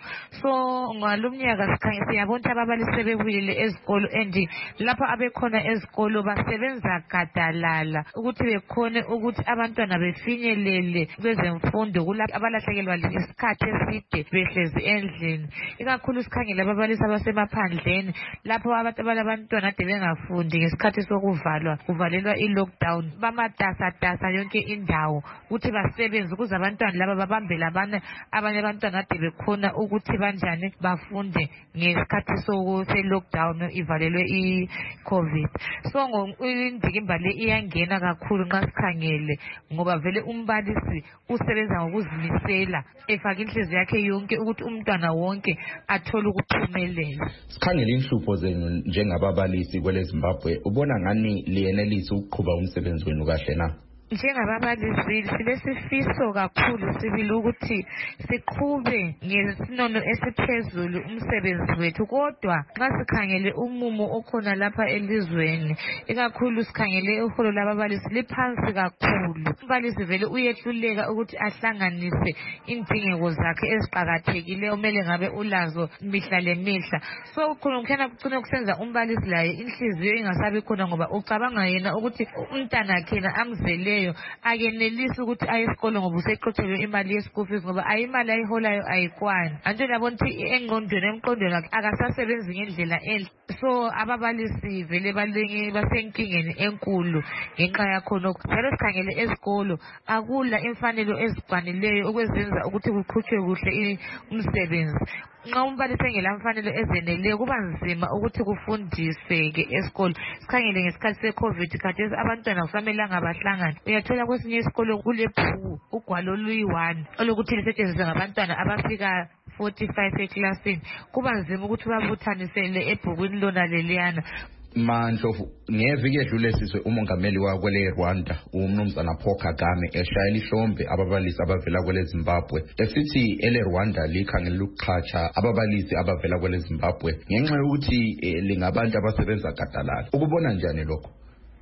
So ngalomnyaka sikhangele siyabona ukuthi ababalisi sebebuyile ezikolo and lapha abekhona ezikolo basebenza gadalala ukuthi bekhone ukuthi abantwana befinyelele kwezemfundo kulapho abalahlekelwa isikhathi eside behlezi endlini. Ikakhulu sikhangele ababalisi abasemaphandleni lapho abantu abantwana ade bengafundi ngesikhathi sokuvalwa kuvalelwa i-lockdown bamatasa tasa yonke indawo ukuthi basebenze ukuze abantwana laba babambe labana abanye abantwana ade bekhona ukuthi banjani bafunde ngesikhathi se-lockdown ivalelwe i-COVID. So indikimba le iyangena kakhulu nxa sikhangele ngoba vele umbalisi usebenza ngokuzimisela efaka inhliziyo yakhe yonke ukuthi umntwana wonke athole ukuphumelela. Sikhangele inhlupho zenu njengababalisi kwele Zimbabwe ubona ngani liyenelisa ukuqhuba umsebenzi wenu kahle na? Njengababalisi silesifiso kakhulu sibili ukuthi siqhube ngesinono esiphezulu umsebenzi wethu kodwa nxa sikhangele umumo okhona lapha elizweni ikakhulu sikhangele iholo lababalisi liphansi kakhulu. Umbalisi vele uyehluleka ukuthi ahlanganise indingeko zakhe eziqhakathekileyo kumele ngabe ulazo mihla lemihla. So kukhona kucina kusenza umbalisi laye inhliziyo ingasabi khona ngoba ucabanga yena ukuthi umntana wakhe amzele akenelisi ukuthi aye esikolo ngoba useqotshelwe imali ye-school fees ngoba ayimali ayiholayo ayikwani. Anto labona ukuthi engqondweni emqondweni wakhe akasasebenzi ngendlela enhle. So ababalisi vele balenge basenkingeni enkulu ngenxa yakhonokho. Njalo sikhangele ezikolo akula imfanelo ezikwanileyo okwenza ukuthi kuqhutshwe kuhle umsebenzi. Nxa umbalisi engela mfanelo ezeneleyo kuba nzima ukuthi kufundiseke esikolo. Sikhangele ngesikhathi se-COVID khathesi abantwana kusamelanga bahlangane. Uyathola kwesinye isikolo kulebhuku ugwalo oluyi-one olokuthi lisetshenziswe ngabantwana abafika forty-five eklasini. Kuba nzima ukuthi babuthanisele ebhukwini lona leliyana. Mandlovu ngeviki edlule sizwe umongameli wakwele Rwanda umnumzana Paul Kagame eshayela ihlombe ababalisi abavela kwele Zimbabwe esithi ele Rwanda likhangela ukuxhatsha ababalisi abavela kwele Zimbabwe ngenxa yokuthi lingabantu abasebenza gadalala. Ukubona njani lokho?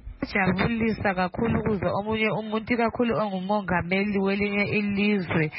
Jabulisa kakhulu kuze omunye umuntu kakhulu ongumongameli welinye ilizwe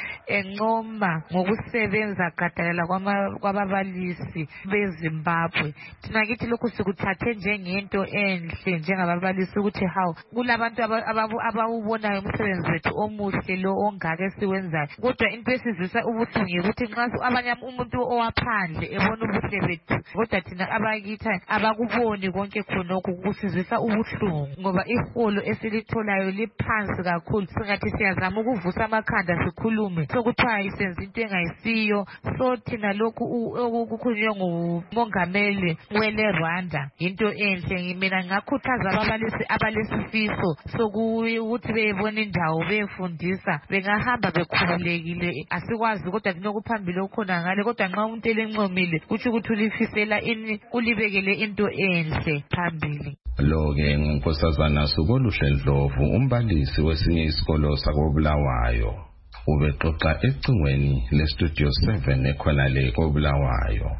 encoma ngokusebenza gadalala kwababalisi beZimbabwe. Thina kithi lokhu sikuthathe njengento enhle njengababalisi ukuthi hawu kulabantu abawubonayo umsebenzi wethu omuhle lo ongaka esiwenzayo. Kodwa into esizwisa ubuhlungu ukuthi nxa abanye umuntu owaphandle ebona ubuhle bethu kodwa thina abakitha abakuboni konke khonokho kusizwisa ubuhlungu. ngoba iholo esilitholayo liphansi kakhulu. Singathi siyazama ukuvusa amakhanda sikhulume sokuthiwa isenza into engayisiyo. So thina lokhu okukhulunywe ngumongameli wele Rwanda into enhle. Mina ngakhuthaza ababalisi abalesifiso sokuthi beyibona indawo befundisa bengahamba bekhululekile. Asikwazi kodwa kunokuphambili okhona ngale, kodwa nxa umuntu elencomile kuthi ukuthi ulifisela ini ulibekele into enhle phambili. Lo-ke ngunkosazana Sukoluhle Ndlovu, umbalisi wesinye isikolo sakobulawayo, ubexoxa ecingweni lestudio seven ekhona le kobulawayo.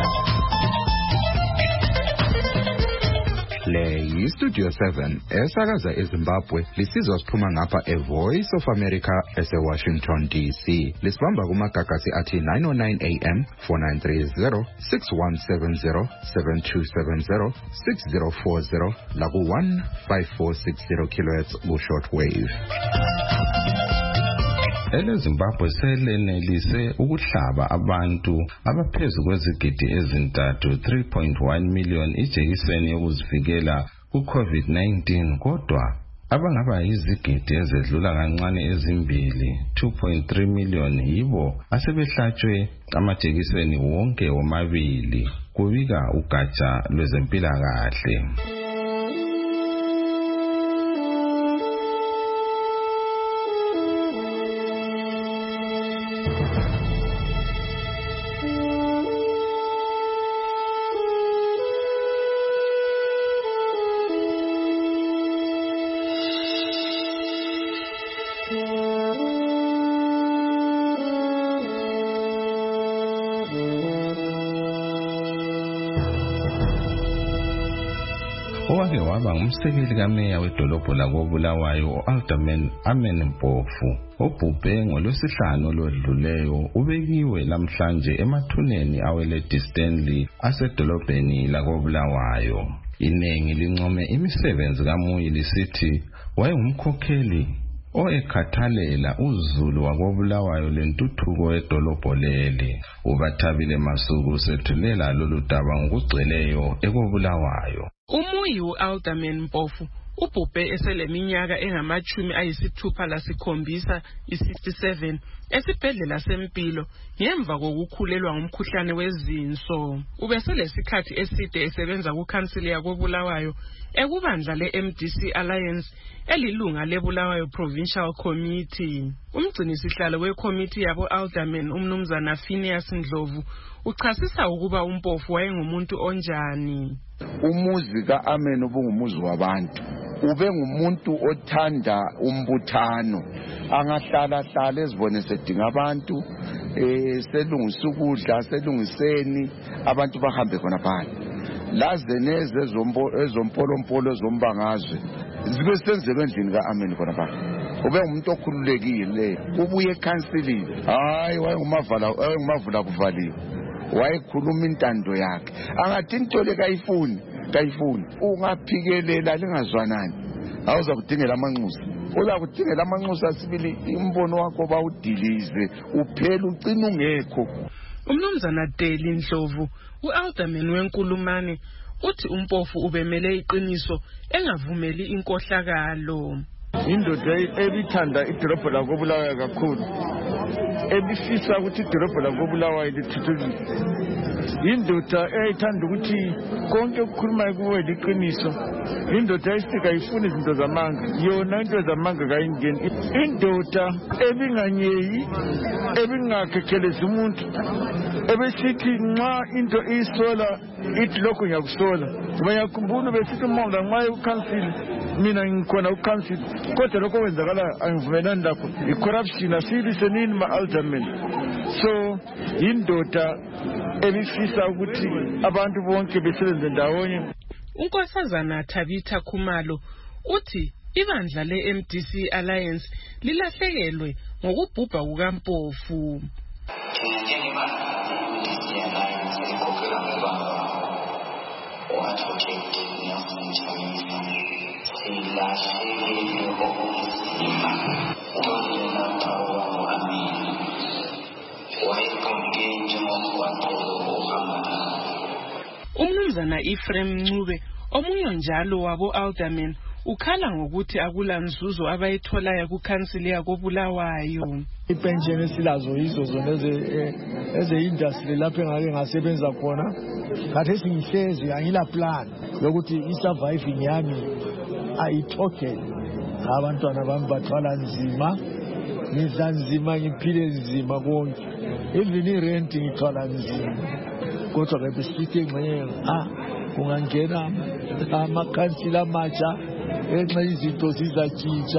Le yistudio seven esakaza eZimbabwe lisizwa siphuma ngapha eVoice of America eseWashington D C. Lisibamba kumagagasi athi nine oh nine A M, four nine three zero, six one seven zero, seven two seven zero, six zero four zero laku one five four six zero kilohertz ku shortwave. Ele Zimbabwe selenelise ukuhlaba abantu abaphezu kwezigidi ezintathu three point one million ijekiseni yokuzivikela ku COVID nineteen, kodwa abangaba yizigidi ezedlula kancane ezimbili two point three million yibo asebehlatshwe amajekiseni wonke womabili, kubika ugatsha lwezempilakahle. Owake waba ngumsekeli kameya wedolobho lakobulawayo u-Alderman Amen Mpofu, obhubhe ngolwesihlanu olwedluleyo, ubekiwe namhlanje emathuneni aweledi Stanley asedolobheni lakobulawayo. Inengi lincome imisebenzi kaMuyi lisithi wayengumkhokheli oekhathalela uzulu wakobulawayo lentuthuko edolobho leli. UBathabile Masuku sethulela lolu daba ngokugcweleyo ekobulawayo. Umuyi u-Alderman Mpofu ubhubhe eseleminyaka engamachumi ayisithupha lasikhombisa i-sixty-seven esibhedlela sempilo ngemva kokukhulelwa ngumkhuhlane wezinso. Ubeselesikhathi eside esebenza kukhansili yakobulawayo ekubandla le-M D C Alliance elilunga lebulawayo Provincial Committee. Umgcinisihlalo wecommittee yabo Alderman umnumzana Phineas Ndlovu uchasisa ukuba uMpofu wayengumuntu onjani. Umuzi ka-Amen ubungumuzi wabantu, ube ngumuntu othanda umbuthano, angahlala hlala ezibone sedinga abantu, eh selungisa ukudla, selungiseni abantu bahambe khona phansi. Laze neze ezompolompolo zombangazwe zibe senzelwe endlini ka-Amen khona phansi. Ube ngumuntu okhululekile, ubuye ekhansilini, hayi wayengumavala wayengumavula kuvaliwe, wayekhuluma intando yakhe, angathi into le kayifuni kayifuni ungaphikelela lingazwanani, awuza kudingela amanxusa, uza kudingela amanxusa sibili imbono wakho bawudilize uphela ucina ungekho. Umnumzana Deli Ndlovu, u-Alderman wenkulumane, uthi uMpofu ubemele iqiniso engavumeli inkohlakalo. Indoda ebithanda idolobho lakobulawayo kakhulu, ebifisa ukuthi idolobho lakobulawayo lithuthukiswe. Indoda eyayithanda ukuthi konke okukhulumayo kuwe liqiniso. Indoda ayisika ifuna izinto zamanga, yona into zamanga kayingeni. Indoda ebinganyeyi, ebingakekhelezi umuntu, ebesithi nxa into isola ithi lokho ngiyakusola. Bayakhumbula besithi umonga nxa ukhansili, mina ngikhona ukhansili, kodwa lokho kwenzakala angivumelani lakho. I-corruption asilisenini ma-Alderman. So indoda ebifisa ukuthi abantu bonke besebenze ndawonye. Unkosazana Thabitha Khumalo uthi ibandla le-M D C Alliance lilahlekelwe ngokubhubha kukaMpofu. Umnumzana Ephraim Ncube omunye njalo wabo Alderman ukhala ngokuthi akula nzuzo abayitholayo kukhansili yakobulawayo. Ipension esilazo yizo zona eze industry lapho engake ngasebenza khona kade singihlezi angila plan yokuthi i-surviving yami ayithokhele. Abantwana bami bathwala nzima, ngidla nzima, ngiphile nzima konke, even i-rent ngithwala nzima. Kodwa ke besithi engxenye ah kungangena amakhansila amatsha enxa izinto zizatshintsha.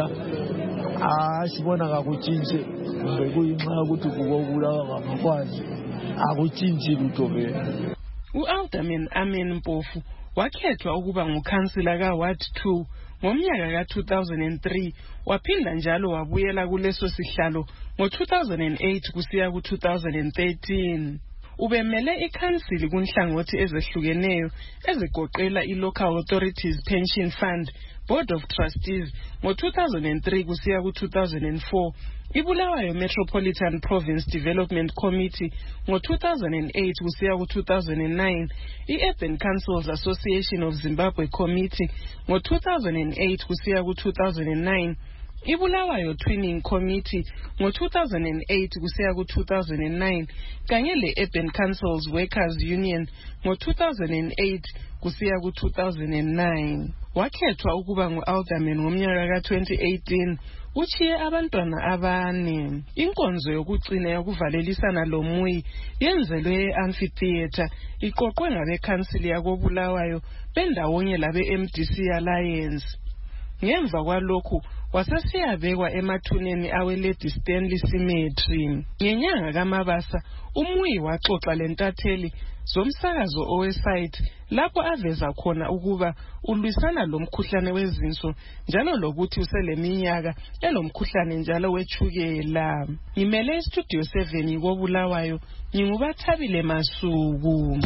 Ah sibona kakutshintshe kumbe kuyinxa ukuthi kukobulawa ngakwazi akutshintshi lutho vele. U-Alderman Amen Mpofu wakhethwa ukuba ngukhansila ka-Ward two ngomnyaka ka-two thousand three, waphinda njalo wabuyela kuleso sihlalo ngo-two thousand eight kusiya ku-two thousand thirteen. Ubemele ikhansili kunhlangothi ezehlukeneyo ezigoqela i-Local Authorities Pension Fund Board of Trustees ngo-two thousand three kusiya ku-two thousand four, iBulawayo Metropolitan Province Development Committee ngo-two thousand eight kusiya ku-two thousand nine, i-Urban Councils Association of Zimbabwe Committee ngo-two thousand eight kusiya ku-two thousand nine, iBulawayo Twinning Committee ngo-two thousand eight kusiya ku-two thousand nine, kanye le-Urban Councils Workers Union ngo-two thousand eight kusiya ku-two thousand nine. Wakhethwa ukuba ngu-alderman ngomnyaka ka-twenty eighteen, uchiye abantwana abane. Inkonzo yokucina yokuvalelisana lomuyi yenzelwe e-amphitheatre, iqoqwe ngabekhansili yakobulawayo bendawonye labe-M D C Alliance. Ngemva kwalokhu wasesiyabekwa emathuneni awe-Lady Stanley Cemetery. Ngenyanga kaMabasa umuyi waxoxa lentatheli zomsakazo owesite lapho aveza khona ukuba ulwisana lomkhuhlane wezinso njalo lokuthi useleminyaka elomkhuhlane njalo wechukela. Ngimele iStudio seven yikobulawayo, ngingubathabile Masuku.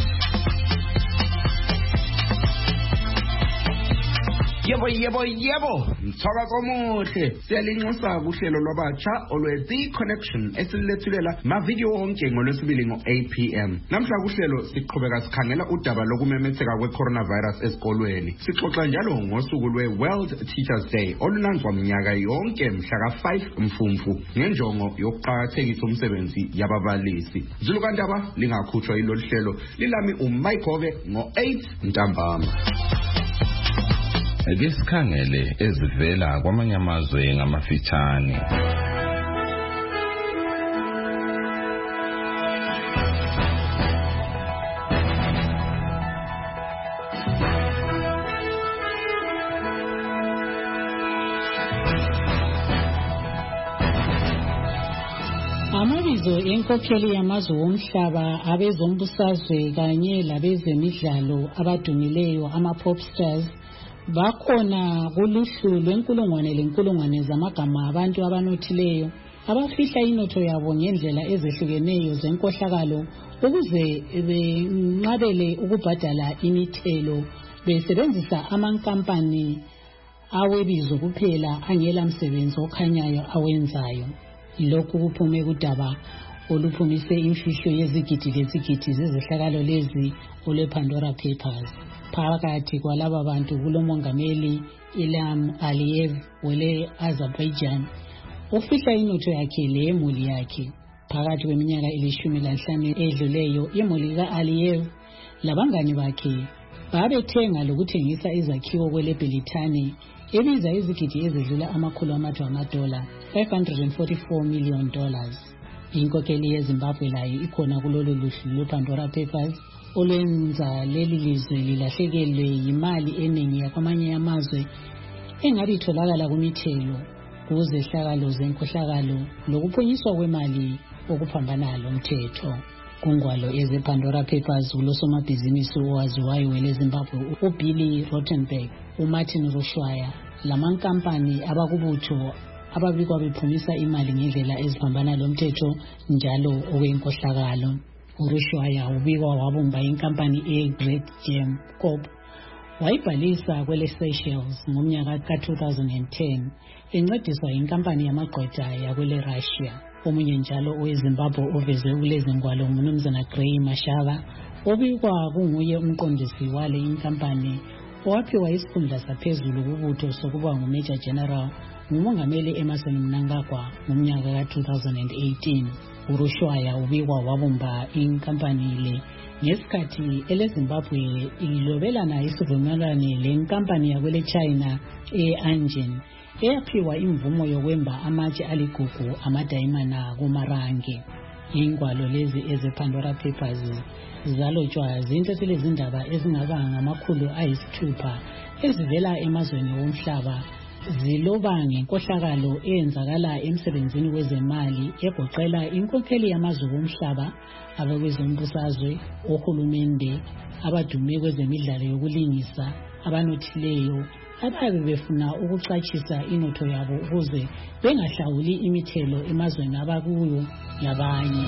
Yebo yebo yebo mthaka komuhle siyalinxusa kuhlelo lwabatsha olwe The Connection esilethulela mavideo wonke ngolwesibili ngo-eight p m Namhla kuhlelo siqhubeka sikhangela udaba lokumemetheka kwe-coronavirus esikolweni. Sixoxa njalo ngosuku lwe-World Teachers Day olunanzwa mnyaka yonke mhla ka-five Mfumfu ngenjongo yokuqakathekisa umsebenzi yababalisi. Zulukandaba lingakhutshwa yilolu hlelo lilami uMaikove ngo-eight ntambama. Ake sikhangele ezivela kwamanye amazwe ngamafitshane. Amabizo enkokheli yamazwe womhlaba, abezombusazwe kanye labezemidlalo abadumileyo ama-pop stars bakhona kuluhlu lwenkulungwane lenkulungwane zamagama abantu abanothileyo abafihla inotho yabo ngendlela ezehlukeneyo zenkohlakalo ukuze benqabele ukubhadala imithelo besebenzisa amankampani awebizo kuphela angela msebenzi okhanyayo awenzayo. Lokhu kuphume kudaba oluphumise imfihlo yezigidi lezigidi zezehlakalo lezi olwePandora Papers. Phakathi kwalaba bantu kulomongameli Ilham Aliyev wele Azerbaijan ofihla inotho yakhe lemuli yakhe. Phakathi kweminyaka elishumi lanhlanu edluleyo imuli ka-Aliyev labangani bakhe babethenga lokuthengisa izakhiwo kwele Britani ebiza izigidi ezidlula amakhulu amathu amadola five hundred forty-four million dollars. Inkokheli yeZimbabwe layo ikhona kulolu luhlu lwePandora Papers olwenza leli lizwe lilahlekelwe yimali eningi yakwamanye amazwe engabe itholakala kumithelo kuzehlakalo zenkohlakalo lokuphunyiswa kwemali okuphambana lomthetho. Kungwalo ezePandora Papers ulosomabhizinisi owaziwayo weleZimbabwe uBilly Rottenberg, uMartin Rushwaya lamankampani abakubutho ababikwa bephumisa imali ngendlela eziphambana lomthetho njalo okwenkohlakalo. uRushwaya ubikwa wabumba inkampani eGreat Gem Corp wayibhalisa kwele Seychelles ngomnyaka ka-two thousand ten encediswa inkampani yamagqwetha yakwele Russia. Omunye njalo oweZimbabwe oveze kulezi ngwalo ngumnumzana Gray Mashava obikwa kunguye umqondisi wale inkampani owaphiwa isikhundla saphezulu kubutho sokuba nguMajor General ngumongameli Emmerson Mnangagwa ngomnyaka ka two thousand eighteen. uRushwaya ubikwa wabumba inkampani le ngesikhathi eleZimbabwe ilobelana isivumelwano lenkampani yakwele China e-Anjin eyaphiwa imvumo yokwemba amatshe aligugu amadayimana kumarange. Ingwalo lezi ezePandora Papers zalotshwa zinhle lezindaba ezingaba ngamakhulu ayisithupha ezivela emazweni womhlaba ziloba ngenkohlakalo eyenzakala emsebenzini wezemali egoqela inkokheli yamazwe omhlaba, abakwezembusazwe, ohulumende, abadume kwezemidlalo yokulingisa, abanothileyo ababe befuna ukucatshisa inotho yabo ukuze bengahlawuli imithelo emazweni abakuyo labanye.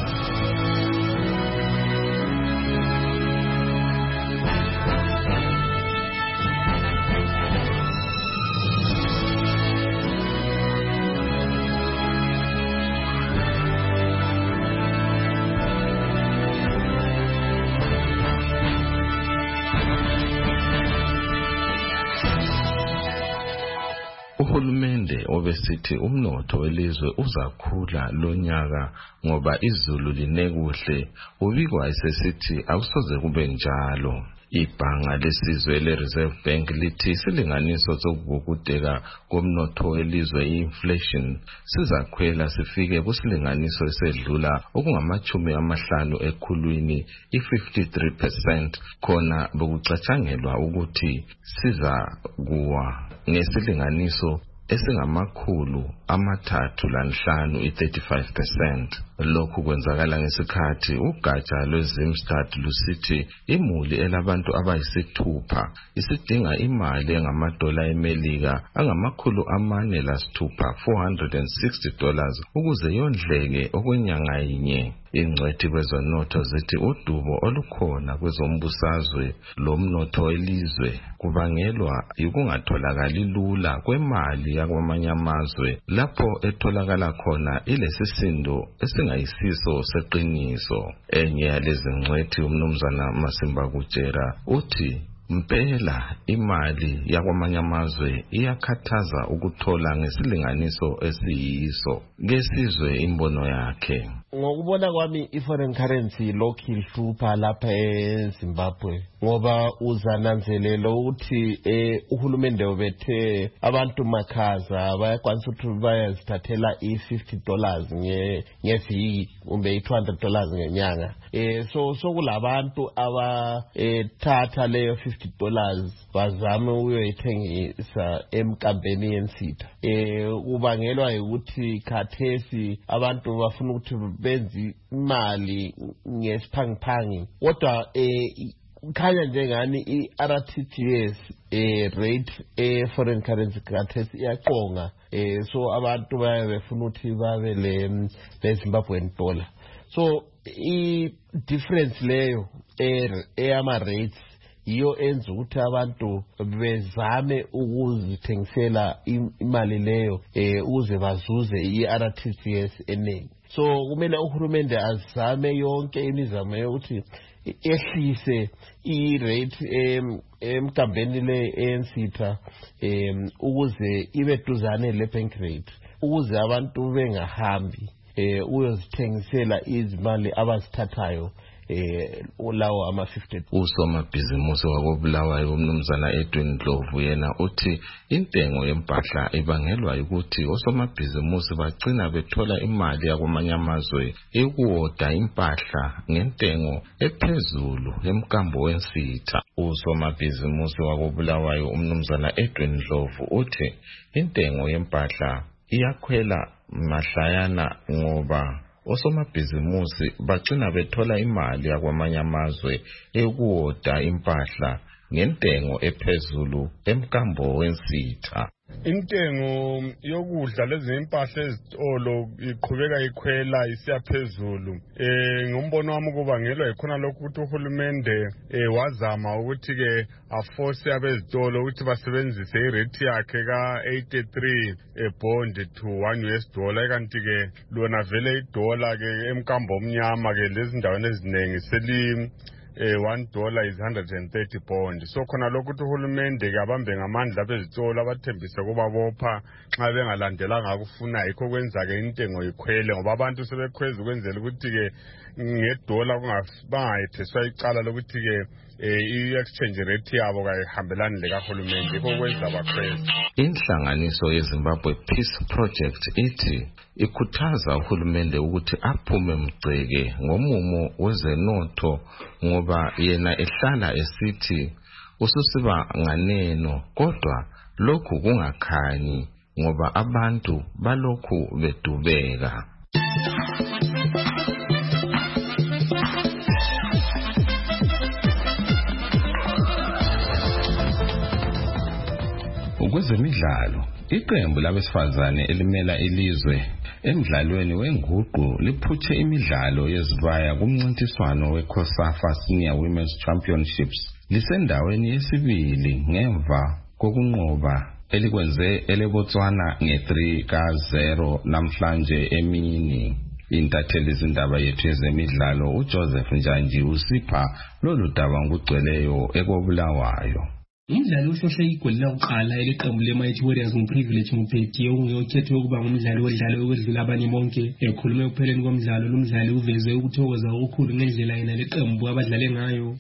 Uhulumende obesithi umnotho welizwe uzakhula lonyaka ngoba izulu line kuhle, ubikwa isesithi awusoze kube njalo. Ibhanga lesizwe le-Reserve Bank lithi isilinganiso sokuvukudeka komnotho welizwe i-inflation sizakhwela sifike kusilinganiso esedlula okungamachumi amahlanu ekhulwini i-fifty-three percent, khona bokucatshangelwa ukuthi siza kuwa ngesilinganiso esingamakhulu amathathu lanhlanu i-thirty-five percent. Lokhu kwenzakala ngesikhathi ugatsha lweZimstad lusithi imuli elabantu abayisithupha isidinga imali engamadola eMelika angamakhulu amane lasithupha four hundred sixty dollars ukuze yondleke okwenyanga yinye. Ingcwethi kwezonotho zithi udubo olukhona kwezombusazwe lomnotho welizwe kubangelwa yikungatholakali lula kwemali yakwamanye amazwe lapho etholakala khona ilesisindo esingayisiso seqiniso. Enye yalezi ngcwethi umnumzana Masimba Kutshera uthi mpela imali yakwamanye amazwe iyakhathaza ukuthola ngesilinganiso esiyiso. Ngesizwe imbono yakhe. Ngokubona kwami i-foreign currency lokhu ihlupha lapha eZimbabwe ngoba uzananzelela ukuthi eh uhulumende ubethe abantu makhaza bayakwanisa ukuthi bayazithathela i-fifty dollars nge ngeviki kumbe i-two hundred dollars ngenyanga. Eh so sokulabantu abathatha leyo fifty dollars bazame ukuyoyithengisa emkampeni yensitha. Eh kubangelwa ukuthi khathesi abantu bafuna ukuthi benzi imali ngesiphangiphangi kodwa eh khanya njengani i-R T G S eh rate eh foreign currency khathesi iyaqonga. Eh so abantu baye befuna ukuthi babe le leZimbabwean dollar. So i difference leyo eh ama rates iyo enza ukuthi abantu bezame ukuzithengisela imali leyo eh uze bazuze i-R T G S eningi. So kumele uhulumende azame yonke imizamo yokuthi ehlise i-rate emkambeni le ensitha em ukuze ibe duzane le bank rate ukuze abantu bengahambi eh uyozithengisela izimali abazithathayo eh ulawo ama fifty. Usomabhizimusi wakobulawayo umnumzana Edwin Ndlovu yena uthi intengo yempahla ibangelwa ukuthi osomabhizimusi bagcina bethola imali yakwamanye amazwe ekuwoda impahla ngentengo ephezulu emkambo wensitha. Usomabhizimusi wakobulawayo umnumzana Edwin Ndlovu uthi intengo yempahla iyakhwela mahlayana ngoba osomabhizimusi bagcina bethola imali yakwamanye amazwe ekuwoda impahla ngentengo ephezulu emkambo wensitha. Intengo yokudla lezi impahla ezitolo iqhubeka ikhwela isiyaphezulu. Eh ngombono wami kubangelwa ikhona lokhu ukuthi uhulumende eh wazama ukuthi ke aforce abezitolo ukuthi basebenzise irate yakhe ka eighty-three e bond to one U S dollar kanti ke lona vele idollar ke emkambo omnyama ke lezi ndawo eziningi seli eh one dollar is one hundred thirty bond. So khona lokho ukuthi uhulumende ke abambe ngamandla bezitolo abathembise kuba bopha nxa bengalandelanga ukufuna yikho kwenza ke intengo ikhwele ngoba abantu sebekhweza ukwenzela ukuthi ke ngedola kungabangayetheswa icala lokuthi ke i-exchange rate yabo kayihambelani lekahulumende yikho kwenza bakhweza. Inhlanganiso yeZimbabwe Peace Project ithi ikhuthaza uhulumende ukuthi aphume mgceke ngomumo wezenotho ngoba yena ehlala esithi ususiba nganeno kodwa lokhu kungakhanyi ngoba abantu balokhu bedubeka. Kwezemidlalo, iqembu labesifazane elimela ilizwe emidlalweni wenguqu liphuthe imidlalo yezibaya kumncintiswano weCOSAFA Senior Women's Championships. Lisendaweni yesibili ngemva kokunqoba elikwenze eleBotswana nge-three ka zero namhlanje emini. Intatheli izindaba yethu yezemidlalo uJoseph Njanji usipha lolu daba ngugcweleyo ekobulawayo. Umdlali ohlohla igoli lokuqala eleqembu leMighty Warriors nguPrivilege Mupeti ongeyokhethwe ukuba ngumdlali odlala ukwedlula abanye bonke. Ekhulume ekupheleni komdlalo lumdlali uveze ukuthokoza okukhulu ngendlela yena leqembu abadlale ngayo.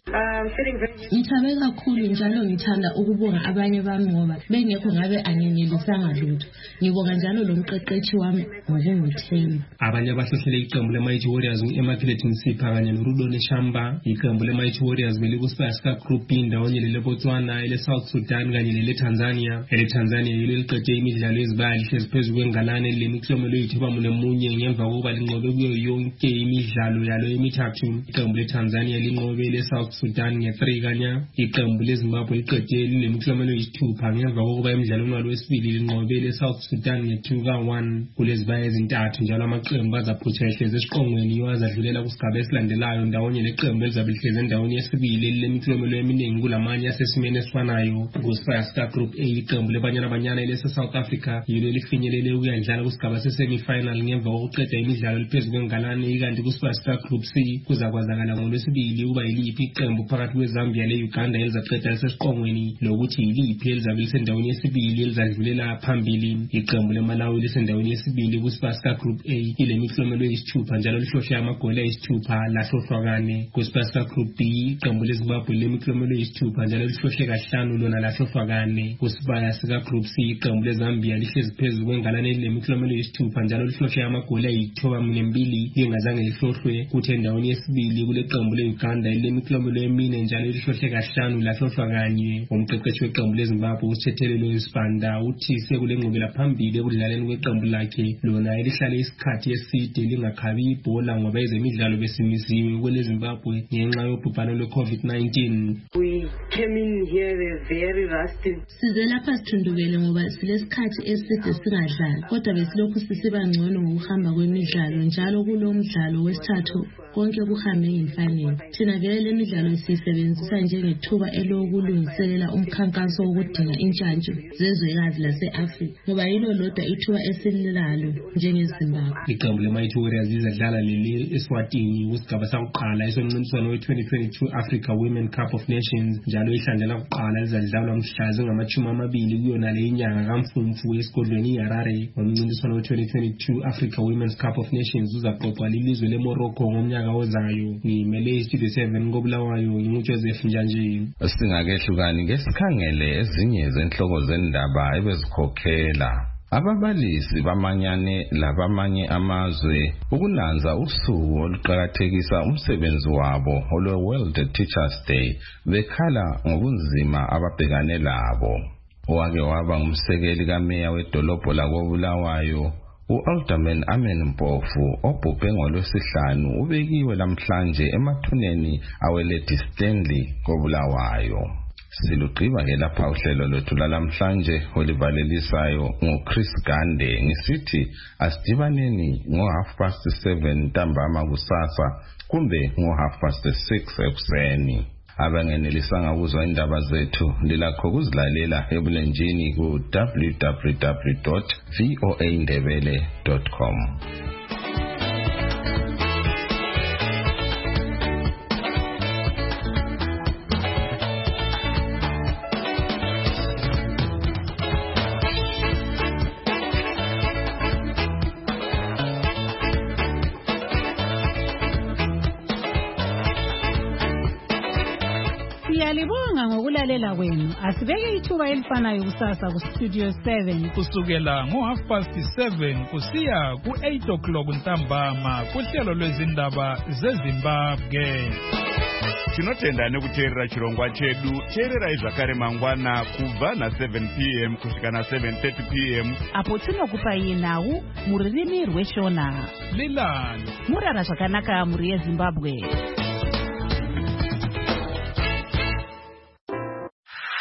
Ngithabe kakhulu njalo ngithanda ukubonga abanye bami ngoba bengekho ngabe angenelisanga lutho. Ngibonga njalo lo mqeqeshi wami ngokungithemba. Abanye abahlohlele iqembu leMighty Warriors uEmmaculate Msipha kanye noRudo Neshamba. Iqembu leMighty Warriors belikusipasa Group B ndawonye leLesotho South Sudan kanye nele Tanzania. Ele Tanzania yilo liqede imidlalo ezibaya lihlezi phezulu kwengalane lemiklomelo yithiba munemunye ngemva kokuba linqobe kuyo yonke imidlalo yalo emithathu. Iqembu leTanzania linqobe le South Sudan nge-three kanya. Iqembu leZimbabwe liqede lemiklomelo yisithupha ngemva kokuba emidlalweni walo wesibili linqobe le South Sudan nge-two ka one. Kulezibaya ezintathu njalo amaqembu azaphutha ehlezi esiqongweni yoazadlulela kusigaba esilandelayo ndawonye leqembu elizabe lihlezi endaweni yesibili lemiklomelo eminingi kulamanye asesimene nayo. Kusipasa Group A iqembu lebanyana banyana elese South Africa yilo lifinyelele ukuyadlala kusigaba sesemifinal ngemva kokuqeda imidlalo liphezulu kwengalane. Ikanti kusipasa Group C kuzakwazakala ngolwesibili ukuba yiliphi iqembu phakathi kweZambia leUganda elizaqeda lisesiqongweni lokuthi yiliphi elizabe lisendaweni yesibili elizadlulela phambili. Iqembu leMalawi lisendaweni yesibili kusipasa Group A ilemiklomelo yisithupha njalo lihlohle amagoli ayisithupha lahlohlwa kane. Kusipasa Group B iqembu leZimbabwe lemiklomelo yisithupha njalo lihlohle kahlanu lona lahlohlwa kane. Kusibaya sika Group C iqembu leZambia lihlezi phezulu kwengalane lemiklomelo yisithupha njalo lihlohle amagoli ayithoba nembili lingazange lihlohlwe. Kuthi endaweni yesibili kule qembu leUganda lemiklomelo emine njalo lihlohle kahlanu lahlohlwa kanye. Umqeqeshi weqembu leZimbabwe uSithethelelo Sibanda uthi sekule ngqubela phambili ekudlaleni kweqembu lakhe lona elihlale isikhathi eside lingakhabi ibhola ngoba ezemidlalo besimisiwe kweleZimbabwe ngenxa yobhubhane lwe-COVID nineteen. We came in here very rusty. Size lapha sithundubele ngoba silesikhathi eside singadlali kodwa besilokhu sisiba ngcono ngokuhamba kwemidlalo njalo kulo mdlalo wesithathu konke kuhambe ngemfanelo. Thina vele le midlalo siyisebenzisa njengethuba elokulungiselela umkhankaso wokudinga intshantshi zezwekazi lase-Afrika ngoba yilo lodwa ithuba esililalo njengeZimbabwe. Iqembu leMighty Warriors lizadlala leli eSwatini kusigaba sakuqala esomncintiswano we-twenty twenty-two Africa Women Cup of Nations njalo ihlandlela kuqala lizadlalwa mhla zingamachumi amabili kuyona le inyanga kaMfumfu esigodlweni iHarare. Umncintiswano we-twenty twenty-two Africa Women's Cup of Nations uzaqoqwa lilizwe leMorocco ngomnyaka ozayo. Ngimele iStudio seven kobulawayo nginguJoseph Njanji. Singakehlukani ngesikhangele ezinye zenhloko zendaba ebezikhokhela ababalisi bamanyane labamanye amazwe ukunanza usuku oluqhakathekisa umsebenzi wabo olwe World Teachers Day bekhala ngobunzima ababhekane labo. Owake waba ngumsekeli kameya wedolobho lakobulawayo u-Alderman Amen Mpofu obhubhe ngolwesihlanu ubekiwe namhlanje emathuneni aweledi Stanley kobulawayo. Silugqiba ke lapha uhlelo lwethu lalamhlanje olivalelisayo ngoChris Gande ngisithi asidibaneni ngo half past seven ntambama kusasa kumbe ngo half past six ekuseni. Abangenelisanga ukuzwa indaba zethu lilakho kuzilalela ebulenjini ku w w w dot voa ndebele dot com. ngokulalela kwenu asibeke ithuba elifanayo kusasa kustudio seven kusukela ngo-half past seven kusiya ku-eight o'clock ntambama kuhlelo lwezindaba zezimbabwe. Tinotenda nekuteerera chirongwa chedu. Teererai zvakare mangwana kubva na seven p m kusvika na seven thirty p m apo tinokupai nhau muririmi rweshona. Lilani murara zvakanaka muri yeZimbabwe.